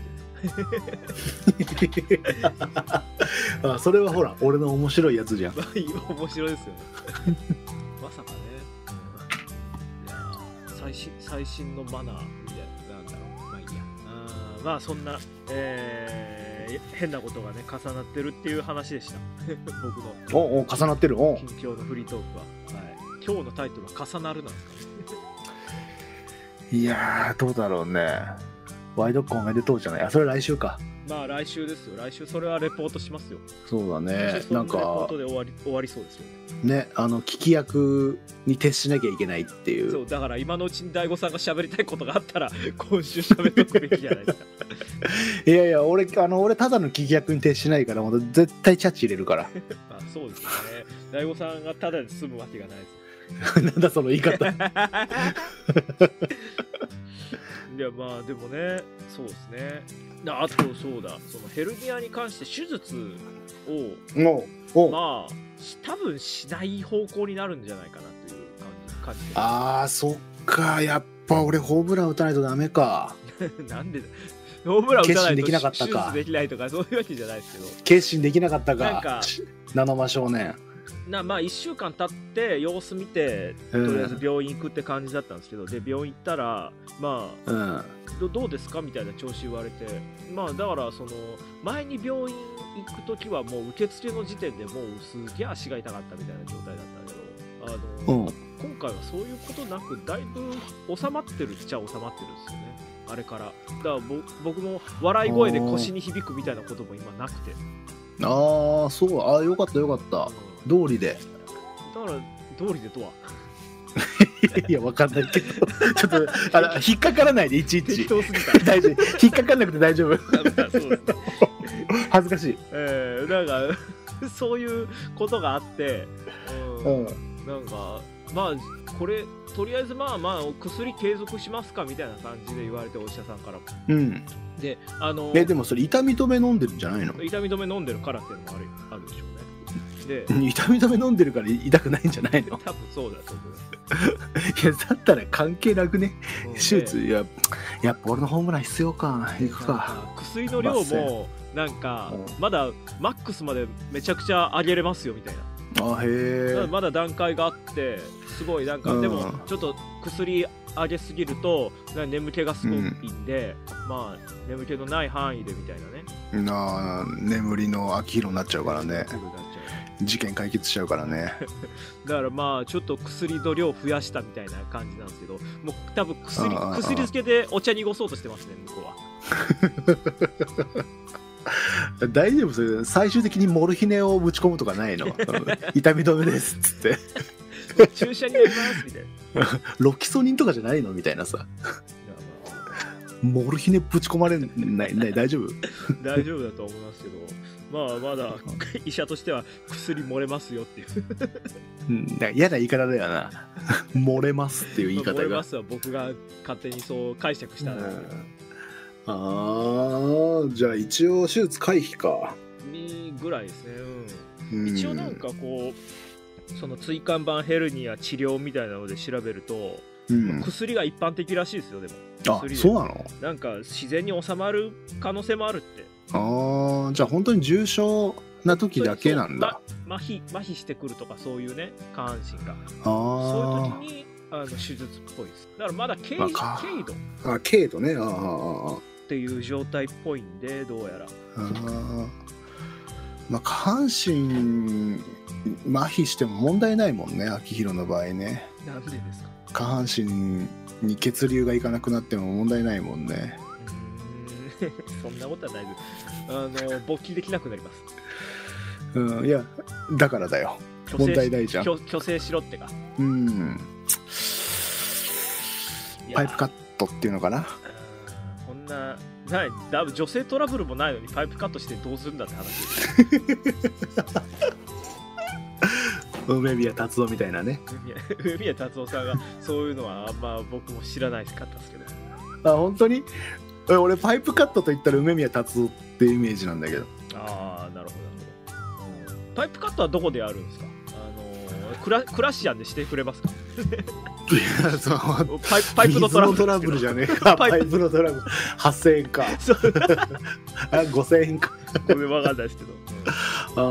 で言ってる。 あそれはほら俺の面白いやつじゃん。 面白いですよね。まさかね、いや最新最新のマナーみたいな、なんだろう、まあいいや。あまあそんな、えー、変なことがね重なってるっていう話でした。僕のおお重なってる。お近況のフリートークは、はい、今日のタイトルは重なるなんですかね。 いやーどうだろうね。ワイドコンおめでとうじゃない。あそれ来週か。 まあ来週ですよ。来週それはレポートしますよ。 そうだね。なんかレポートで終わり終わりそうですよね。 ね、あの聞き役に徹しなきゃいけないっていう。 そうだから今のうちに大悟さんが喋りたいことがあったら今週喋っとくべきじゃないですか。 いやいや俺あの俺ただの聞き役に徹しないから、もう絶対チャッチ入れるから。 あそうですね。大悟さんがただで済むわけがないです。 なんだその言い方。 いやまあでもね、そうですね。あとそうだ、そのヘルニアに関して手術をおまあ多分しない方向になるんじゃないかなという感じ感じで。 ああそっか、やっぱ俺ホームラン打たないとダメか。 なんでだ。ホームラン打たないと決心できなかったか。 手術できないとかそういうわけじゃないですけど。 決心できなかったか。 なんか七間少年。 なまあいっしゅうかん経って様子見てとりあえず病院行くって感じだったんですけど、うん、で病院行ったらまあ、うん、ど, どうですかみたいな調子言われて、まあだからその前に病院行く時はもう受付の時点でもうすげえ足が痛かったみたいな状態だったけど、あの、うん、今回はそういうことなくだいぶ収まってるっちゃ収まってるんですよね、あれから。だから僕も笑い声で腰に響くみたいなことも今なくて。 ああそうああよかったよかった、うん、通りで。 だから通りでとは。 いやわかんないけどちょっとあら引っかからないでいちいち。 適当すぎた。 大丈夫。引っかかんなくて大丈夫。 そうですね、 恥ずかしい。 えー、なんかそういうことがあって、うん、うん、なんかまあこれとりあえずまあまあ薬継続しますかみたいな感じで言われて、お医者さんからも。 うん。 であのえでもそれ痛み止め飲んでるんじゃないの？ 痛み止め飲んでるからっていうのもあるあるでしょうね。で痛み止め飲んでるから痛くないんじゃないの？ 多分そうだと思う。 いやだったら関係なくね、手術。いややっぱ俺のホームラン必要か、行くか。 薬の量もなんかまだマックスまでめちゃくちゃ上げれますよみたいな。 あへえ。 まだ段階があってすごいなんか、うん、でもちょっと薬上げすぎると眠気がすごいんで、うん、まあ眠気のない範囲でみたいなね。 なあ眠りの秋広になっちゃうからね。 事件解決しちゃうからね。 だからまあちょっと薬の量増やしたみたいな感じなんですけど、もう多分薬薬漬けでお茶濁そうとしてますね、向こうは。 大丈夫？それ最終的にモルヒネをぶち込むとかないの？痛み止めですっつって注射になりますみたいな。 ロキソニンとかじゃないのみたいなさ。モルヒネぶち込まれないない大丈夫？ 大丈夫だと思いますけど、まあまだ医者としては薬漏れますよっていううん嫌な言い方だよな。漏れますっていう言い方が。 漏れますは僕が勝手にそう解釈したんですけど、 ああ、じゃあ一応手術回避かにぐらいですね、うん、 うん、 一応なんかこうその椎間板ヘルニア治療みたいなので調べると、うん、薬が一般的らしいですよ。でもあ、そうなの？ なんか自然に収まる可能性もあるって。 ああ、じゃあ本当に重症な時だけなんだ。 ま、麻痺麻痺してくるとかそういうね、下半身が。ああ、 そういう時にあの手術っぽいです。だからまだ軽、まあ、軽度。 あ、軽度ね。ああ。 っていう状態っぽいんで、どうやら。 あ、まあ、下半身麻痺しても問題ないもんね、秋広の場合ね。 なんでですか？ 下半身に血流がいかなくなっても問題ないもんね。 うーんそんなことはないです。あの勃起できなくなります。 うん、いやだからだよ。問題ないじゃん。 虚勢しろってか。 うん。パイプカットっていうのかな。 こんなないだ女性トラブルもないのにパイプカットしてどうするんだって話です梅宮達夫みたいなね。 梅宮達夫さんがそういうのはあんま僕も知らないかったですけど。 あ、本当に？俺パイプカットと言ったら梅宮達夫ってイメージなんだけど。 ああ、なるほど、うん、パイプカットはどこでやるんですか？あのー、クラクラシアンでしてくれますか？ いや、そのパイプパイプのトラブルトラブルじゃねえか。パイプのトラブルはっせんえんかあごせんえんかごめん、分かんないですけど、 うん、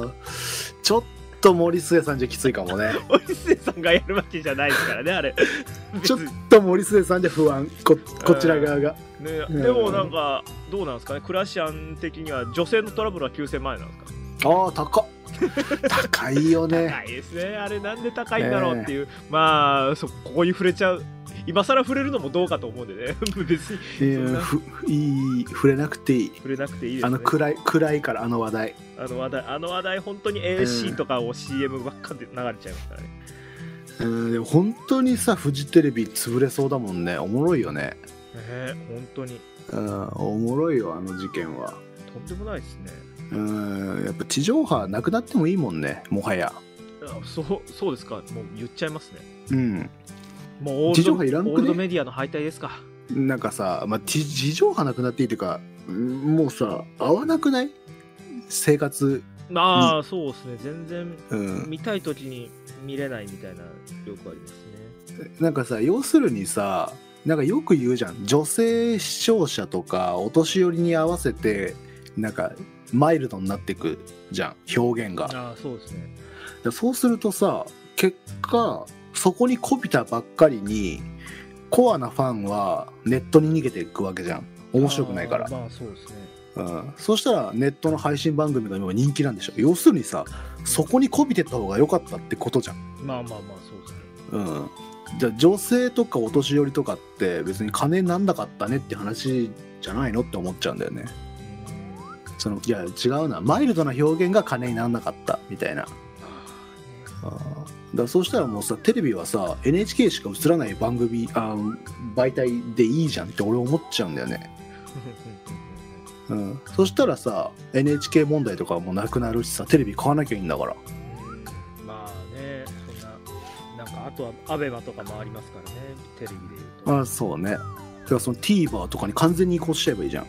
あちょっと森末さんじゃきついかもね。 森末さんがやるわけじゃないですからね、あれちょっと森末さんじゃ不安 こ, こちら側が、 ね、でもなんかどうなんですかね、クラシアン的には女性のトラブルはきゅうせんまんえんなんですか？ ああ、高っ高いよね。 高いですね、あれなんで高いんだろうっていう、ね、まあそここに触れちゃう、今更触れるのもどうかと思うんでね別にいやふいい触れなくていい、 触れなくていいですね。 あの暗い暗いからあの話題あの話題あの話題本当に エーシー とかを シーエム ばっかで流れちゃいますからね。 うん、でも本当にさ、フジテレビ潰れそうだもんね。おもろいよね。 えー、本当に、 うん、おもろいよ、あの事件は。 とんでもないですね。 うん、やっぱ地上波なくなってもいいもんね、もはや。 そうそうですか、もう言っちゃいますね。 うん、 もうオールド地上波いらんくね？ オールドメディアの敗退ですか。 なんかさ、まあ、地, 地上波なくなっていいっていうか、もうさ、合わなくない？生活。 まあそうですね、全然、 うん、 見たい時に見れないみたいなよくありますね。 なんかさ、要するにさ、なんかよく言うじゃん、女性視聴者とかお年寄りに合わせてなんかマイルドになっていくじゃん、表現が。 ああ、そうですね。 そうするとさ、結果そこにこびたばっかりにコアなファンはネットに逃げていくわけじゃん、面白くないから。 あ、まあそうですね。 うん、そしたらネットの配信番組が今人気なんでしょ。要するにさ、そこにこびてった方が良かったってことじゃん。 まあまあまあそうですね。 うん、じゃあ女性とかお年寄りとかって別に金なんなかったねって話じゃないのって思っちゃうんだよね。そのいや違うな、マイルドな表現が金にならなかったみたいな。あだからそうしたらもうさ、テレビはさ エヌエイチケー しか映らない番組あ媒体でいいじゃんって俺思っちゃうんだよね。うん、そしたらさ エヌエイチケー 問題とかもなくなるしさ、テレビ買わなきゃいいんだから。 うん、まあね、そんななんかあとはアベマとかもありますからね、テレビでいうと。 あ、そうね。だからその TVer とかに完全に移行しちゃえばいいじゃん。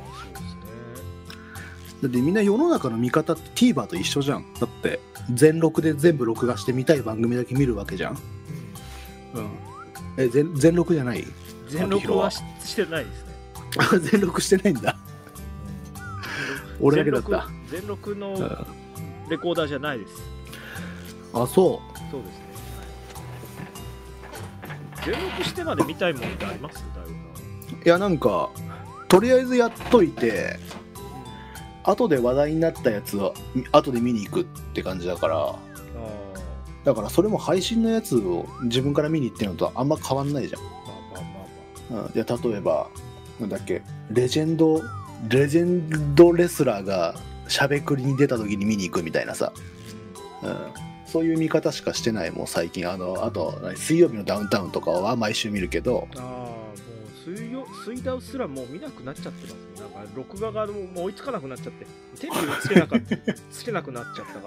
だってみんな世の中の見方って TVer と一緒じゃん。だって全録で全部録画して見たい番組だけ見るわけじゃん。うん、え 全, 全録じゃない？ 全録は し, してないですね。 全録してないんだ。俺だけだった。 全録のレコーダーじゃないです。 あ、そう。 そうですね。全録してまで見たいものってあります？だいぶな。いや、なんかとりあえずやっといて、 後で話題になったやつは後で見に行くって感じだから、 あだからそれも配信のやつを自分から見に行ってるのとあんま変わんないじゃん。 まあまあまあまうん、いや例えばなんだっけレジェンドレジェンドレスラーがしゃべくりに出た時に見に行くみたいなさ、うん、そういう見方しかしてないもん最近。あのあと水曜日のダウンタウンとかは毎週見るけど、 ああ、もう水曜水ダウすらもう見なくなっちゃってますね。なんか録画がもう追いつかなくなっちゃって、テレビをつけなかったつけなくなっちゃったから、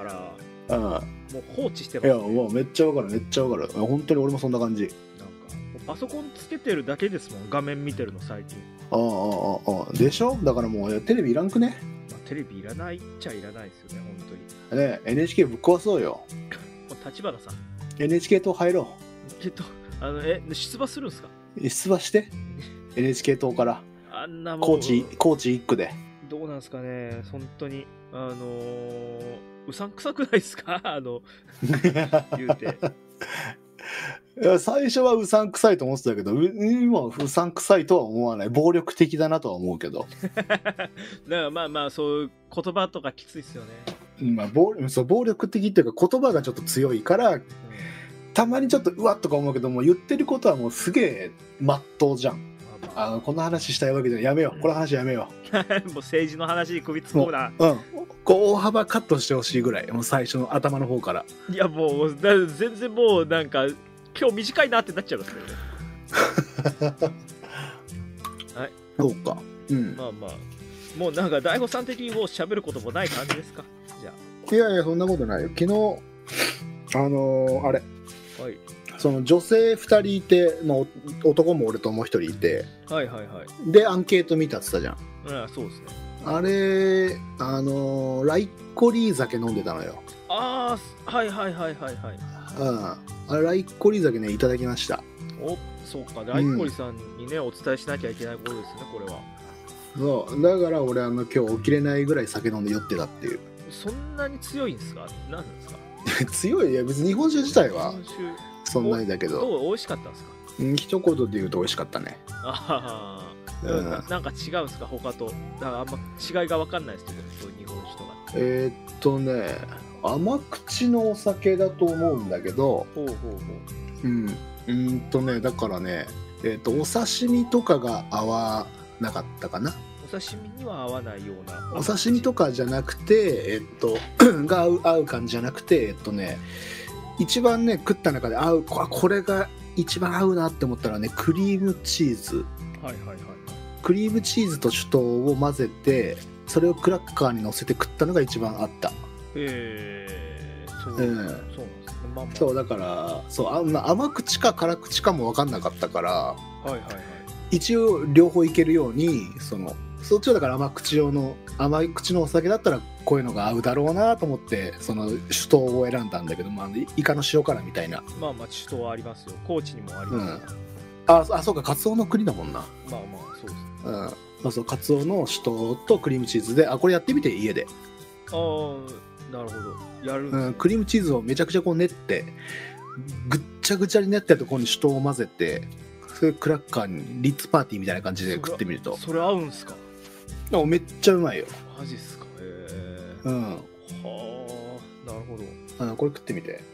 うん、もう放置してます、 ね、 ね。 いやもうめっちゃわかるめっちゃわかる。本当に俺もそんな感じ。 なんかもうパソコンつけてるだけですもん、画面見てるの最近。 ああああああでしょ。だからもうテレビいらんくね。 まあ、テレビいらないっちゃいらないですよね、本当に。 ね エヌエイチケー ぶっ壊そうよ。 もう立花さん。 エヌエイチケー 党入ろえっと、あの、え、出馬するんですか？ う。出馬して エヌエイチケー 党からあんなもう、 高知高知一区で。 どうなんですかね、本当に。あのー、うさんくさくないですか？あの、言うて。 いや最初はうさんくさいと思ってたけど、う今はうさんくさいとは思わない。暴力的だなとは思うけど。 だからまあまあ、そういう言葉とかきついっすよね。 まあ、暴そう暴力的っていうか言葉がちょっと強いから、 うん、 たまにちょっとうわっとか思うけども、言ってることはもうすげえまっとうじゃん。 まあまあ、 あのこの話したいわけじゃない。やめよう、この話やめよもう政治の話に首突っ込むな。 う。うんこう大幅カットしてほしいぐらい、もう最初の頭の方から。 いやもうだ全然もうなんか今日短いなってなっちゃいますけどね。はい。 そうか。うん。 まあまあ、もうなんか大悟さん的にもう喋ることもない感じですか？じゃいやいやそんなことないよ。昨日あのーあれあ。はい。 その女性ふたりいて、まあ、お男も俺ともうひとりいて、 はいはいはい。 でアンケート見たって言ったじゃん。 ああ、そうですね。 あれあのーライコリー酒飲んでたのよ。 ああ、はいはいはいはいはい。 うんあれライコリー酒ねいただきました。 お、そうか、ライコリさんにね、うん、お伝えしなきゃいけないことですね、これは。 そうだから俺あの今日起きれないぐらい酒飲んで酔ってたっていう。 そんなに強いんですか？何ですか？ 強い。いや別に日本酒自体は日本酒そんなにだけど、 どう美味しかったんですか？ うん一言で言うと美味しかったね。 ああ、 うんな, なんか違うんですか他と？だからあんま違いが分かんないですけど、そういう日本酒とか。 えー、っとね甘口のお酒だと思うんだけど、 ほうほうほう。 うんうーんとねだからねえー、っとお刺身とかが合わなかったかな。 お刺身には合わないような。 お刺身とかじゃなくてえー、っとが合う合う感じじゃなくてえー、っとね一番ね食った中で合うここれが一番合うなって思ったらねクリームチーズ。 はいはいはい。 クリームチーズと酒盗を混ぜてそれをクラッカーに乗せて食ったのが一番あった。 へえー、そう、 うん、 そうなんですね。まあまあ、 そうだからそうあ、まあ、甘口か辛口かも分かんなかったから、 はいはいはい、 一応両方いけるようにそのそっちはだから甘口用の甘い口のお酒だったらこういうのが合うだろうなと思ってその酒盗を選んだんだけど、まあ、イカの塩辛みたいな。 まあまあ酒盗はありますよ。高知にもありますから、 うん、ああそうかカツオの国だもんな。 まあまあそうですね。 うん、そうそうカツオの酒盗とクリームチーズであこれやってみて家で。 ああなるほどやるんです、ね、 うん、クリームチーズをめちゃくちゃこう練ってぐっちゃぐちゃに練ったところに酒盗を混ぜてそれクラッカーにリッツパーティーみたいな感じで食ってみるとそれ合うんすか？ めっちゃうまいよ。 マジっすか？へえ。 うんはあなるほど。 あこれ食ってみて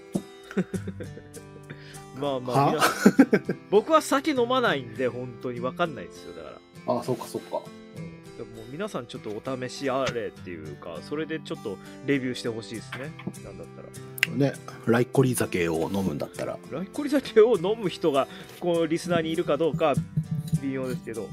まあまあ皆僕は酒飲まないんで本当に分かんないですよ。だからあそうかそうか、 うん、でも皆さんちょっとお試しあれっていうかそれでちょっとレビューしてほしいですね。なんだったらねライコリ酒を飲むんだったらライコリ酒を飲む人がこのリスナーにいるかどうか微妙ですけど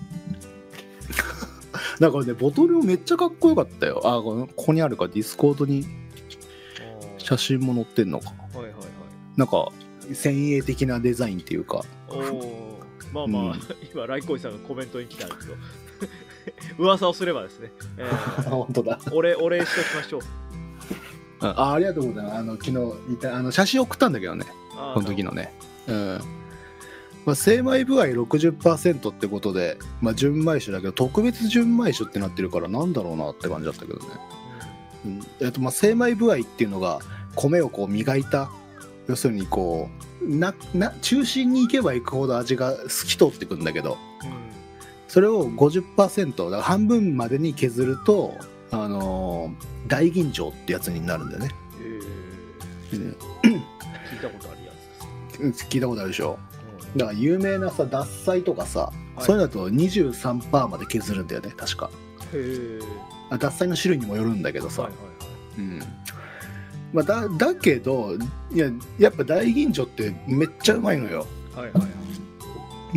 だからねボトルめっちゃかっこよかったよ。あここにあるかディスコードに写真も載ってんのか。はいはいはい。なんか先鋭的なデザインっていうかおまあまあ、うん、今ライコリさんがコメントに来たんですけど噂をすればですね、えー、 本当だお礼お礼しておきましょう。 あありがとうございます。あの昨日いたあの写真送ったんだけどねこの時のね、うんまあ、精米部合 ろくじゅっパーセント ってことで、まあ、純米酒だけど特別純米酒ってなってるからなんだろうなって感じだったけどね、うんうんえっとまあ、精米部合っていうのが米をこう磨いた要するにこうなな中心に行けば行くほど味が透き通ってくんだけど、うん、それを ごじゅっパーセント だから半分までに削るとあのー、大吟醸ってやつになるんだよね。 えー、聞いたことあるやつです。 聞いたことあるでしょ。だから有名なさ獺祭とかさ、はい、そういうのだと にじゅうさんパーセント まで削るんだよね確か。 へえ。 獺祭の種類にもよるんだけどさ、 はいはいはい、 うん、まあ、だ, だけどいややっぱ大吟醸ってめっちゃうまいのよ。 はいはいはい。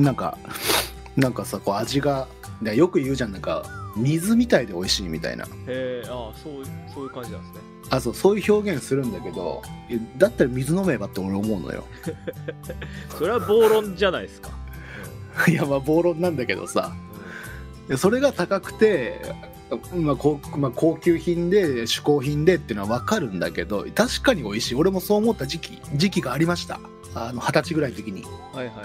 なんかなんかさこう味がよく言うじゃん、なんか水みたいで美味しいみたいな。 へえ、ああ、そうそういう感じなんですね。 あ、そうそういう表現するんだけど、だったら水飲めばって俺思うのよ。 それは暴論じゃないですか。 いやまあ暴論なんだけどさ、うん、それが高くて、まあ高まあ、高級品で嗜好品でっていうのは分かるんだけど、確かに美味しい。俺もそう思った時期時期がありました。あの二十歳ぐらいの時に。 はいはいはい。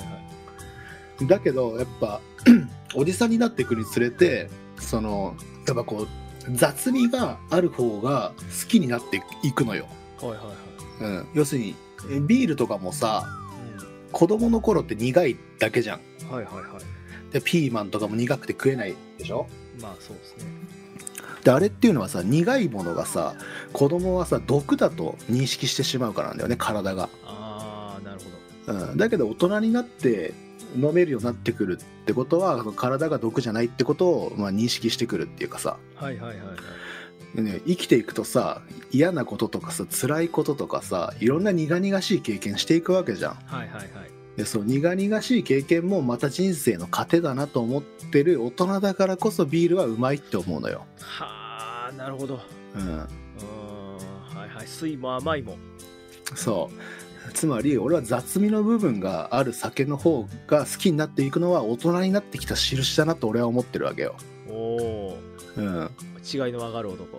だけどやっぱおじさんになっていくにつれて、そのやっぱこう雑味がある方が好きになっていくのよ。 はいはいはい。 うん、要するにビールとかもさ、うん、子供の頃って苦いだけじゃん。 はいはいはい。 でピーマンとかも苦くて食えないでしょ。 まあそうですね。 であれっていうのはさ、苦いものがさ子供はさ毒だと認識してしまうからなんだよね、体が。 ああ、なるほど。うん、だけど大人になって飲めるようになってくるってことは体が毒じゃないってことを、まあ、認識してくるっていうかさ。 はいはいはいはい。 でね、生きていくとさ、嫌なこととかさ辛いこととかさ、いろんな苦々しい経験していくわけじゃん。 はいはいはい。 でそう苦々しい経験もまた人生の糧だなと思ってる大人だからこそビールはうまいって思うのよ。 はあ、なるほど。 うん。うん、 はいはい。酸も甘いも。 そう。つまり俺は雑味の部分がある酒の方が好きになっていくのは大人になってきた印だなと俺は思ってるわけよ。 おお。 うん。 違いの分かる男。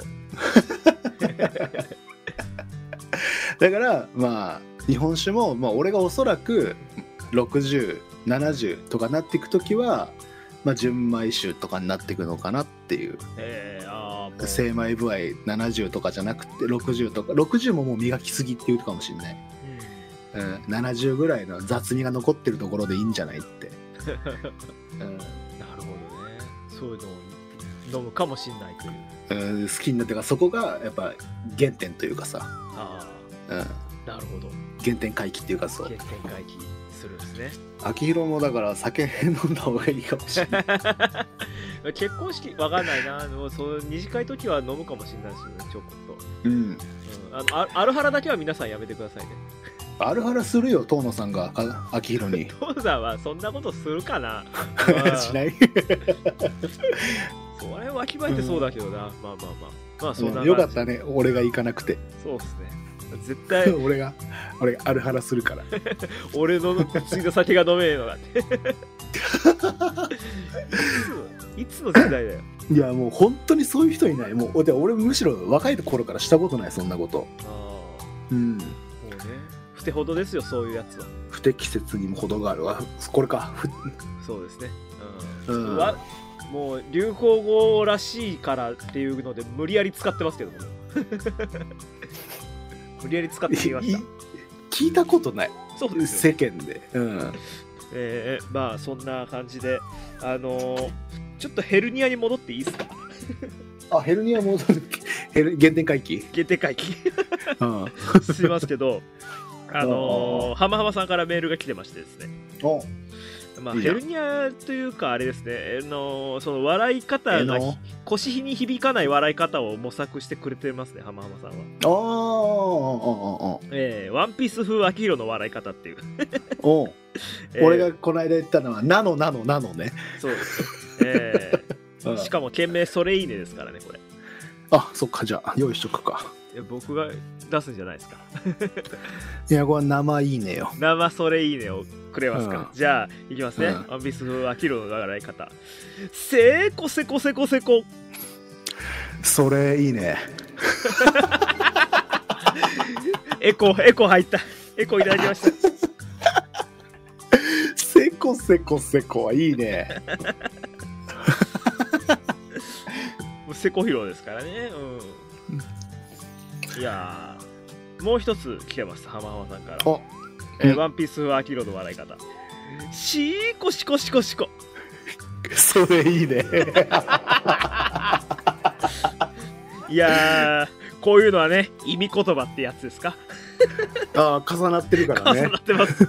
だからまあ日本酒も、まあ、俺がおそらくろくじゅう、ななじゅうとかなっていくときは、まあ、純米酒とかになっていくのかなっていう。 えー、あもう精米部合ななじゅうとかじゃなくてろくじゅうとか、ろくじゅうももう磨きすぎって言うかもしれない。うん、ななじゅうぐらいの雑味が残ってるところでいいんじゃないって、 うん、なるほどね。そういうのを飲むかもしれないという、 うん、好きになってからそこがやっぱ原点というかさ。 あ、 うん、 なるほど。 原点回帰っていうか、そう原点回帰するんですね。 秋広もだから酒飲んだ方がいいかもしれない。 結婚式わかんないな。でもそう二次会時は飲むかもしれないし、ね、ちょこっと。 うん。うん、 あのアルハラだけは皆さんやめてくださいね。 アルハラするよ、遠野さんが秋広に。 遠野さんはそんなことするかな。 しない。 それわきまえてそうだけどな、うん、まあまあまあまあそんな感じ、 うん、よかったね、俺が行かなくて。 そうですね。絶対俺が俺がアルハラするから俺の継いだ酒が飲めえのだっていつの時代だよ。 いやもう本当にそういう人いない。もうで俺むしろ若い頃からしたことない、そんなこと。 ああ、 うん、 もうね、不手ほどですよ、そういうやつは。 不適切にも程があるわ。これか。 そうですね、 うん、うん、 もう流行語らしいからっていうので無理やり使ってますけども無理やり使ってみました。 聞いたことない。 そうですよ、世間で。うん。 えー、まあそんな感じで、あのー、ちょっとヘルニアに戻っていいですか。 あ、ヘルニア戻る。ヘル原点回帰。 原点回帰。しますけど、あのー、浜浜さんからメールが来てましてですね。 お。 まあ、ヘルニアというかあれですね、あのその笑い方が腰に響かない笑い方を模索してくれてますね、浜浜さんは。 ああ、 えー、ワンピース風秋広の笑い方っていうお、えー、俺がこの間言ったのはナノナノナノね。 そうです、えー、しかも件名それいいねですからね、これ。 あ、そっか、じゃあ用意しとくか。 いや僕が出すんじゃないですか。 いや、これ生いいねよ。 生それいいねをくれますか、うん、じゃあいきますね、うん、ワンピース風秋広の笑い方。せーこせこせこせこ。 それいいね。 エコエコ入った。エコいただきました。 せこせこせこはいいね。 もうせこひろですからね。うん、いやー、もう一つ来てます、浜浜さんから。えー、ワンピース風秋広の笑い方。しーこしこしこしこ。 それいいね。 いやー、こういうのはね、意味言葉ってやつですか。 ああ、重なってるからね。 重なってます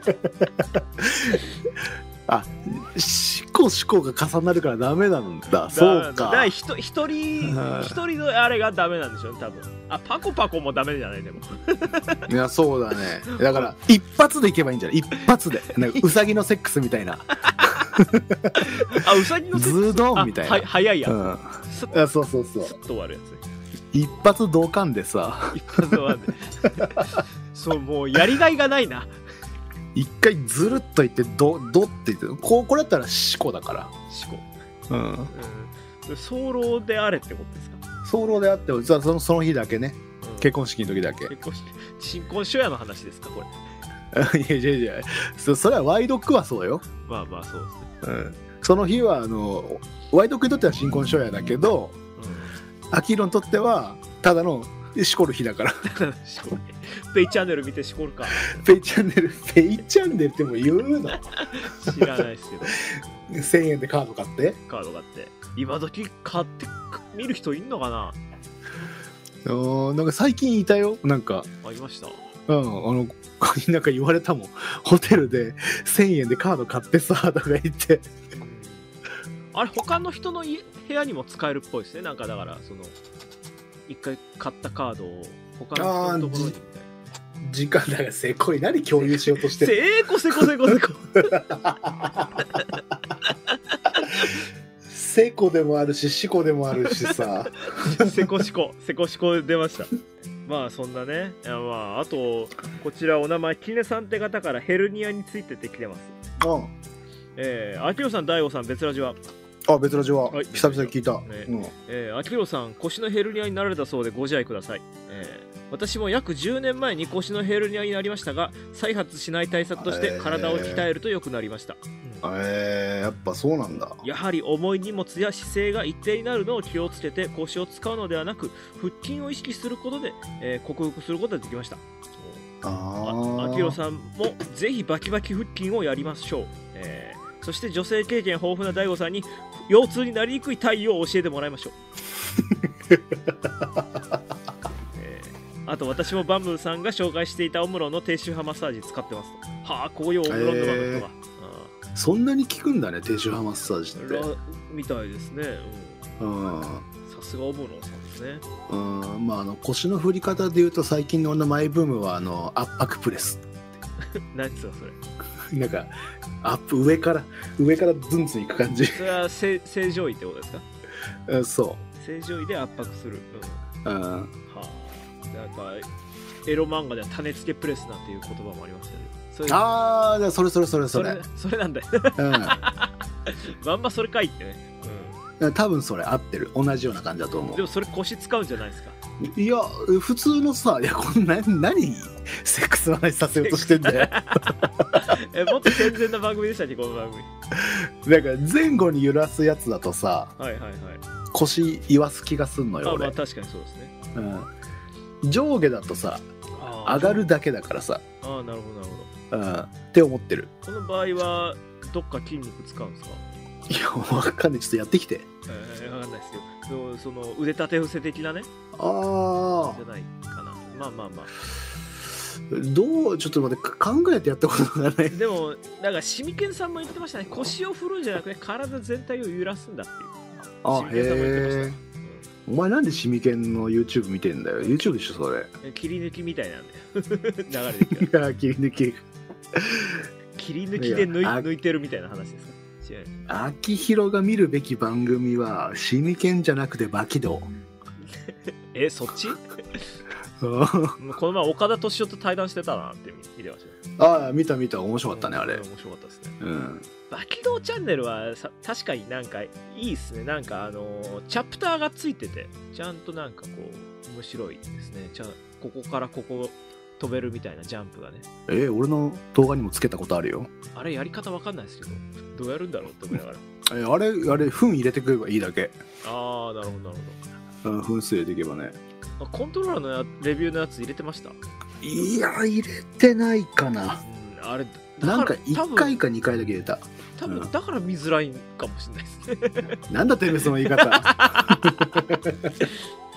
あ、思考思考が重なるからダメなんだ。そうか。 だから一人一人のあれがダメなんでしょうね、多分。あ、パコパコもダメじゃないでも。 いや、そうだね。だから一発でいけばいいんじゃない？一発で。なんかウサギのセックスみたいな。 あ、ウサギのセックス。 ズドンみたいな。 は早いや。 うん。あ、そうそうそう。 スッと終わるやつね。 一発同感でさ。 一発終わる。そう、もうやりがいがないな。 一回ずるっといってドドって言ってこうこれだったら思考だから思考、 うんうん、早漏であれってことですか。 早漏であってもそのその日だけね、うん、結婚式の時だけ。 結婚式新婚初夜の話ですかこれ。いやいやいや そ, それはワイドックはそうよ。 まあまあそうですね、 うん、その日はあのワイドックにとっては新婚初夜だけど、うん、アキーロにとってはただのしこる日だから。 ペイチャンネル見てしこるか。 ペイチャンネル、ペイチャンネルってもう言うの？ 知らないですけど。 せんえんでカード買ってカード買って。今時買って見る人いんのかな？ あ、なんか最近いたよ。なんか。 あ、いました。 うん、あの、なんか言われたもん。ホテルでせんえんでカード買ってさ、とか言って。 あれ、他の人の家部屋にも使えるっぽいですね。なんかだから、その、一回買ったカードを他の人のところにみたいな。 時間だからせこい。何共有しようとしてる？ せこせこせこせこ。 せこでもあるし、しこでもあるしさ。 せこしこ、せこしこ出ました。まあそんなね。いやまああとこちらお名前きねさんって方からヘルニアについてって来てます。 うん。 えー、あきろさん、大悟さん、別ラジは。 あ、別ラジは、はい、久々に聞いた。 ね、うん、えー、あきろさん、腰のヘルニアになられたそうでご自愛ください。えー私も約じゅうねんまえに腰のヘルニアになりましたが、再発しない対策として体を鍛えると良くなりました。 えー、やっぱそうなんだ。 やはり重い荷物や姿勢が一定になるのを気をつけて腰を使うのではなく、腹筋を意識することで、えー、克服することができました。ああきろさんもぜひバキバキ腹筋をやりましょう。えー、そして女性経験豊富な大悟さんに腰痛になりにくい体位を教えてもらいましょう。あと私もバンブーさんが紹介していたオムロの低周波マッサージ使ってます。はあ、こういうオムロンのマグとか、 えー、そんなに効くんだね、低周波マッサージって。 みたいですね。うん、さすがオムロンさんですね。 うん、まああの腰の振り方でいうと最近のマイブームはあの圧迫プレス。 何ですかそれ。 なんかアップ上から上からズンズンいく感じ。 それは正正常位ってことですか。 うん、そう。 正常位で圧迫する。 うん。うん、 はあ。なんかエロ漫画では種付けプレスなんていう言葉もありますよね。 それああ、それそれそれそれ。 それ、それなんだよ。うん、まんまそれかいってね。 うん、多分それ合ってる。同じような感じだと思う。 でもそれ腰使うんじゃないですか。 いや、普通のさ、いや、こんな何セックスの話させようとしてんだよ。 え、もっと健全な番組でしたっけ、この番組。 なんか前後に揺らすやつだとさ、 はいはいはい、 腰言わす気がすんのよ。 あ、まあ確かにそうですね。 うん、上下だとさ、上がるだけだからさ。 ああ、なるほどなるほど。うん、って思ってる。 この場合はどっか筋肉使うんですか？ いや、わかんない。ちょっとやってきて。 えー、わかんないですけど、その腕立て伏せ的なね。 ああ。 じゃないかな。まあまあまあ。 どうちょっと待って考えてやったことがない。 でもなんかシミケンさんも言ってましたね。腰を振るんじゃなくて体全体を揺らすんだっていう。 あ、へえ。お前なんでシミケンの YouTube 見てんだよ。 YouTube でしょそれ。 切り抜きみたいなんだよ。流れてきた。 切り抜き切り抜きで抜い、抜いてるみたいな話ですか。 秋広が見るべき番組はシミケンじゃなくてバキド。 え、そっち？この前岡田敏夫と対談してたなって見てました。 ああ、見た見た。面白かったね、あれ。 面白かったですね。 うん。 バキドーチャンネルはさ確かになんかいいっすね。なんかあのー、チャプターがついててちゃんとなんかこう面白いですね。ちゃんここからここ飛べるみたいなジャンプがね。 えー、俺の動画にもつけたことあるよ。 あれやり方わかんないですけどどうやるんだろうって思いながら。 えー、あれあれ糞入れてくればいいだけ。 ああ、なるほどなるほど。うん、糞数入れていけばね。 コントローラーのやレビューのやつ入れてました？ いや入れてないかな。 うん、あれなんかいっかいかにかいだけ入れた。 多分、うん、だから見づらいかもしれないですね。 なんだてめえその言い方。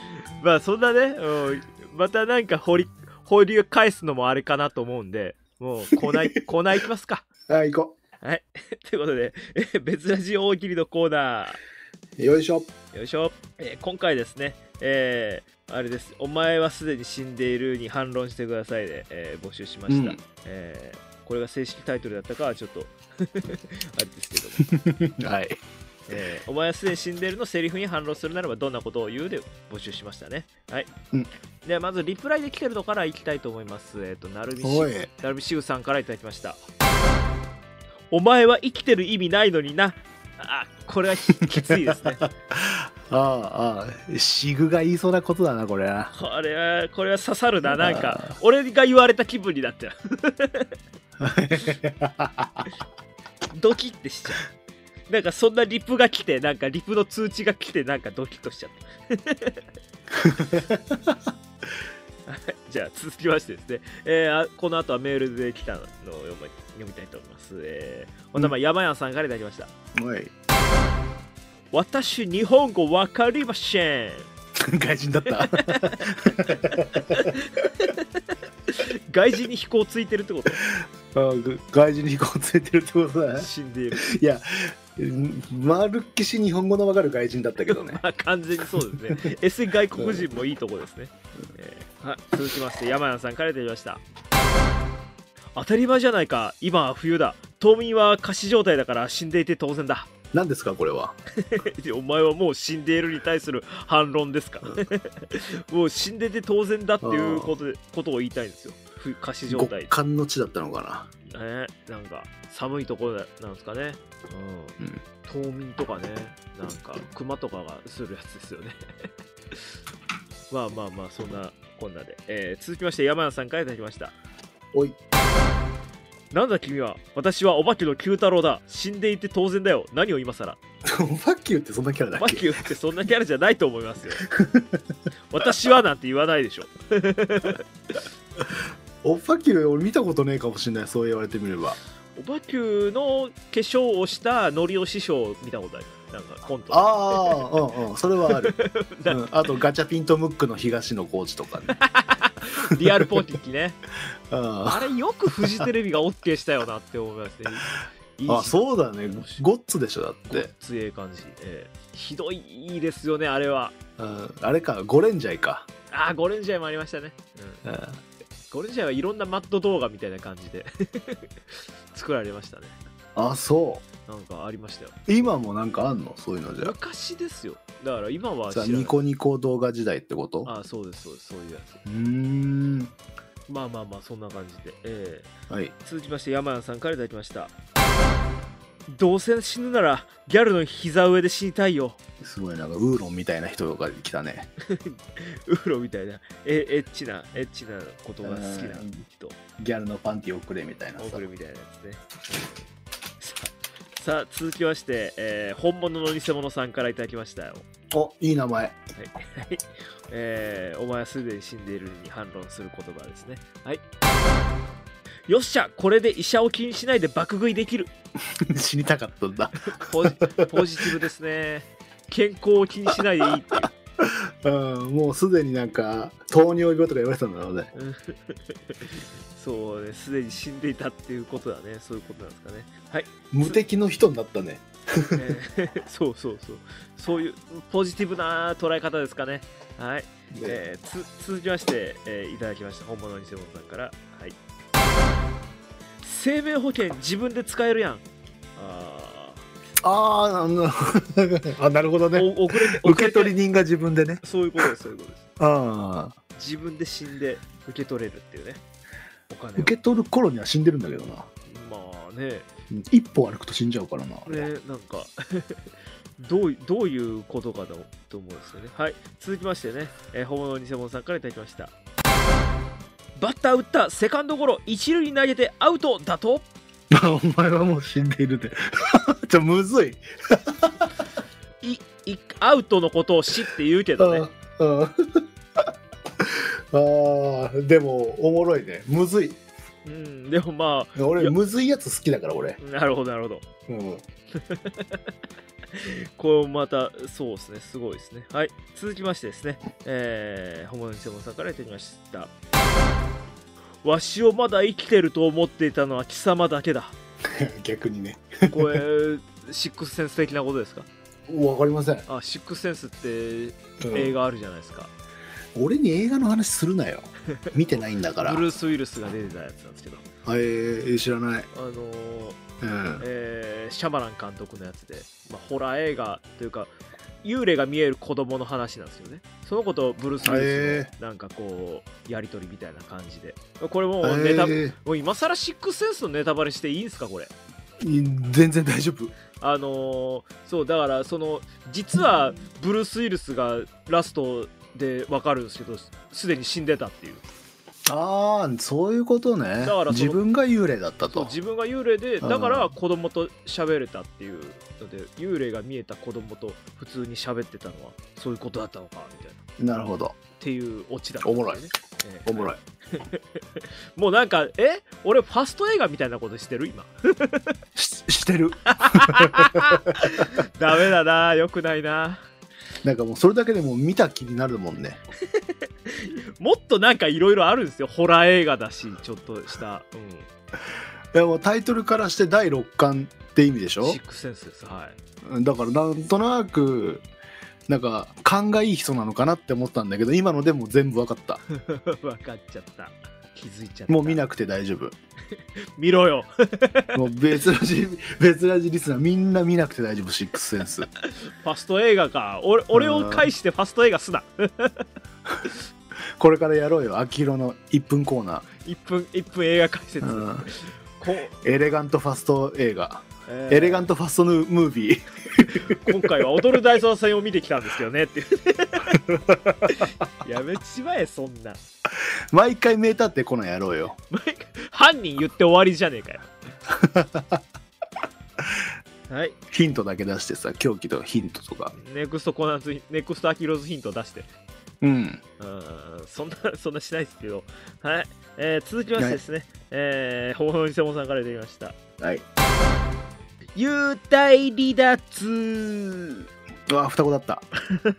まあそんなね、うん、またなんか掘り放流返すのもあれかなと思うんで、もうコーナーコーナー行きますか。 はい、行こう。はい。ということで、え別ラジ大喜利のコーナー。よいしょ。 よいしょ。えー、今回ですね、えー、あれです。お前はすでに死んでいるに反論してくださいで、えー、募集しました。うん、えー、これが正式タイトルだったかはちょっとあれですけども。はい。えー、お前はすでに死んでいるのセリフに反論するならばどんなことを言うで募集しましたね。はい。うん、ではまずリプライで来てるのからいきたいと思います。えっ、ー、と、なるみしなるみしぐさんからいただきました。お前は生きてる意味ないのにな。あ、これは き, きついですね。 ああ、ああ、シグが言いそうなことだな、これは。 これは、これは刺さるな、なんか、俺が言われた気分になってる。ドキッてしちゃう。なんかそんなリプが来て、なんかリプの通知が来て、なんかドキッとしちゃった。じゃあ続きましてですね、えー、この後はメールで来たのを読み、読みたいと思います。えー、お名前、山谷さんからいただきました。はい。私、日本語わかりません。 外人だった。 外人に飛行ついてるってこと？ あ、外人に飛行ついてるってことだね。 死んでいる。 いや、まるっきし日本語のわかる外人だったけどね。 まあ完全にそうですね。エス 外国人もいいとこですね。えー、はい、続きまして山谷さんからいただきました。当たり前じゃないか、今は冬だ。冬眠は仮死状態だから死んでいて当然だ。 何ですかこれは。 お前はもう死んでいるに対する反論ですか。もう死んでて当然だっていうことでことを言いたいんですよ。仮死状態。 極寒の地だったのかな。ね、なんか寒いところなんですかね。うん。うん、冬眠とかね、なんか熊とかがするやつですよね。まあまあまあそんなこんなで、えー、続きまして山谷さんからいただきました。 おい。 なんだ君は。私はお化けの九太郎だ。死んでいて当然だよ。何を今更。 お化けってそんなキャラだっけ？ お化けってそんなキャラじゃないと思いますよ。私はなんて言わないでしょ。 お化け俺見たことねえかもしれない。そう言われてみれば。 お化けの化粧をしたのりお師匠見たことある。なんかコント。 ああ、うんうん、それはある。うん、あとガチャピンとムックの東野幸治とかね。 リアルポンキッキね。あ, あれよくフジテレビが OK したよなって思いますね。 いいあ、そうだね。ゴッツでしょだって。 ゴッツええ感じ、えー。ひどいですよねあれは。 うん、あれかゴレンジャイか。 ああゴレンジャイもありましたね。うん、ゴレンジャイはいろんなマット動画みたいな感じで作られましたね。 あ、そう。 なんかありましたよ。 今もなんかあんのそういうのじゃ。 昔ですよ。だから今はさニコニコ動画時代ってこと？ ああそうですそうですそういうやつ。 うーん。 まあまあまあそんな感じで、えーはい、 続きまして山谷さんからいただきました。どうせ死ぬならギャルの膝上で死にたいよ。 すごいなんかウーロンみたいな人が来たね。 ウーロンみたいなえエッチなエッチなことが好きな人。 ギャルのパンティ送れみたいなさ。 送れみたいなやつね。さあ続きまして、えー、本物の偽物さんからいただきましたよ。 お、いい名前。はい、 えー、お前はすでに死んでいるに反論する言葉ですね。はい。よっしゃ、これで医者を気にしないで爆食いできる。 死にたかったんだ。 ポジ、ポジティブですね。健康を気にしないでいいっていう。 うん、もうすでになんか糖尿病とか言われてたんだろうね。 そうね、すでに死んでいたっていうことだね。そういうことなんですかね。はい。 無敵の人になったね。 えー、そうそうそう。そういうポジティブな捉え方ですかね。はい。えー、つ続きまして、えー、いただきました。本物の偽物さんから。はい。生命保険自分で使えるやん。あああ、なるほどね。 遅れて受け取り人が自分でね。 そういうことです、そういうことです。 ああ。 自分で死んで受け取れるっていうね。お金受け取る頃には死んでるんだけどな。 まあね。 一歩歩くと死んじゃうからな。 ね、なんかどうどういうことかだと思うんですよね。はい。続きましてね、えー、本物の偽物さんからいただきました。バッター打ったセカンドゴロ一塁に投げてアウトだと。 お前はもう死んでいるで。ちょむずい。 いいアウトのことを死って言うけどね。 あああでもおもろいね。むずい。 うん、でもまあ俺むずいやつ好きだから俺。 なるほどなるほど。 うん、 これまたそうですね、すごいですね。はい、続きましてですね、えー、本物偽物さんからいただきました。わしをまだ生きてると思っていたのは貴様だけだ。 逆にね。 これシックスセンス的なことですか？ わかりません。 あ、シックスセンスって映画あるじゃないですか。 うん、俺に映画の話するなよ。見てないんだから。 ブルース・ウィルスが出てたやつなんですけど。 えー、知らない。 あのーうんえー、シャマラン監督のやつで、まあ、ホラー映画というか幽霊が見える子供の話なんですよね。その子とブルース・ウィルスのなんかこうやり取りみたいな感じで、これもうネタ、えー、もう今更シックスセンスのネタバレしていいんですかこれ？ 全然大丈夫。 あのー、そうだからその実はブルース・ウィルスがラストで分かるんですけどすでに死んでたっていう。 ああ、そういうことね。だから自分が幽霊だったと。 自分が幽霊で、だから子供と喋れたっていうので、幽霊が見えた子供と普通に喋ってたのはそういうことだったのかみたいな。なるほど。 っていうオチだった、 ね。おもろい。えー、おもろい。 もうなんかえ俺ファスト映画みたいなことしてる今し, してるダメだな、よくないな。 なんかもうそれだけでも見た気になるもんね。 もっとなんかいろいろあるんですよ。ホラー映画だしちょっとした、うん、 いやもうタイトルからしてだいろっかんって意味でしょ。 シックスセンスです。はい。 だからなんとなくなんか勘がいい人なのかなって思ったんだけど、今のでも全部分かった。 分かっちゃった。気づいちゃった。 もう見なくて大丈夫。 見ろよ。 もう別ラジ別ラジリスナーみんな見なくて大丈夫。シックスセンス。 ファスト映画か。俺俺を介してファスト映画すな。 これからやろうよ。秋広のいっぷんコーナー。 いっぷんいっぷん映画解説。 こエレガントファスト映画。えー、エレガントファストムービー。 今回は踊る大捜査線を見てきたんですけどねっていう。やめちまえそんな。 毎回名立ってこのやろうよ。 犯人言って終わりじゃねえかよ。はい。 ヒントだけ出してさ、狂気とかヒントとか。 ネクストコナンズネクストアキローズヒント出して。 うん。 うんそんなそんなしないですけど。はい。えー、続きましてですね。はい、えー、ほぼ偽物さんからいただきました。 はい。 幽体離脱。 うわ、双子だった。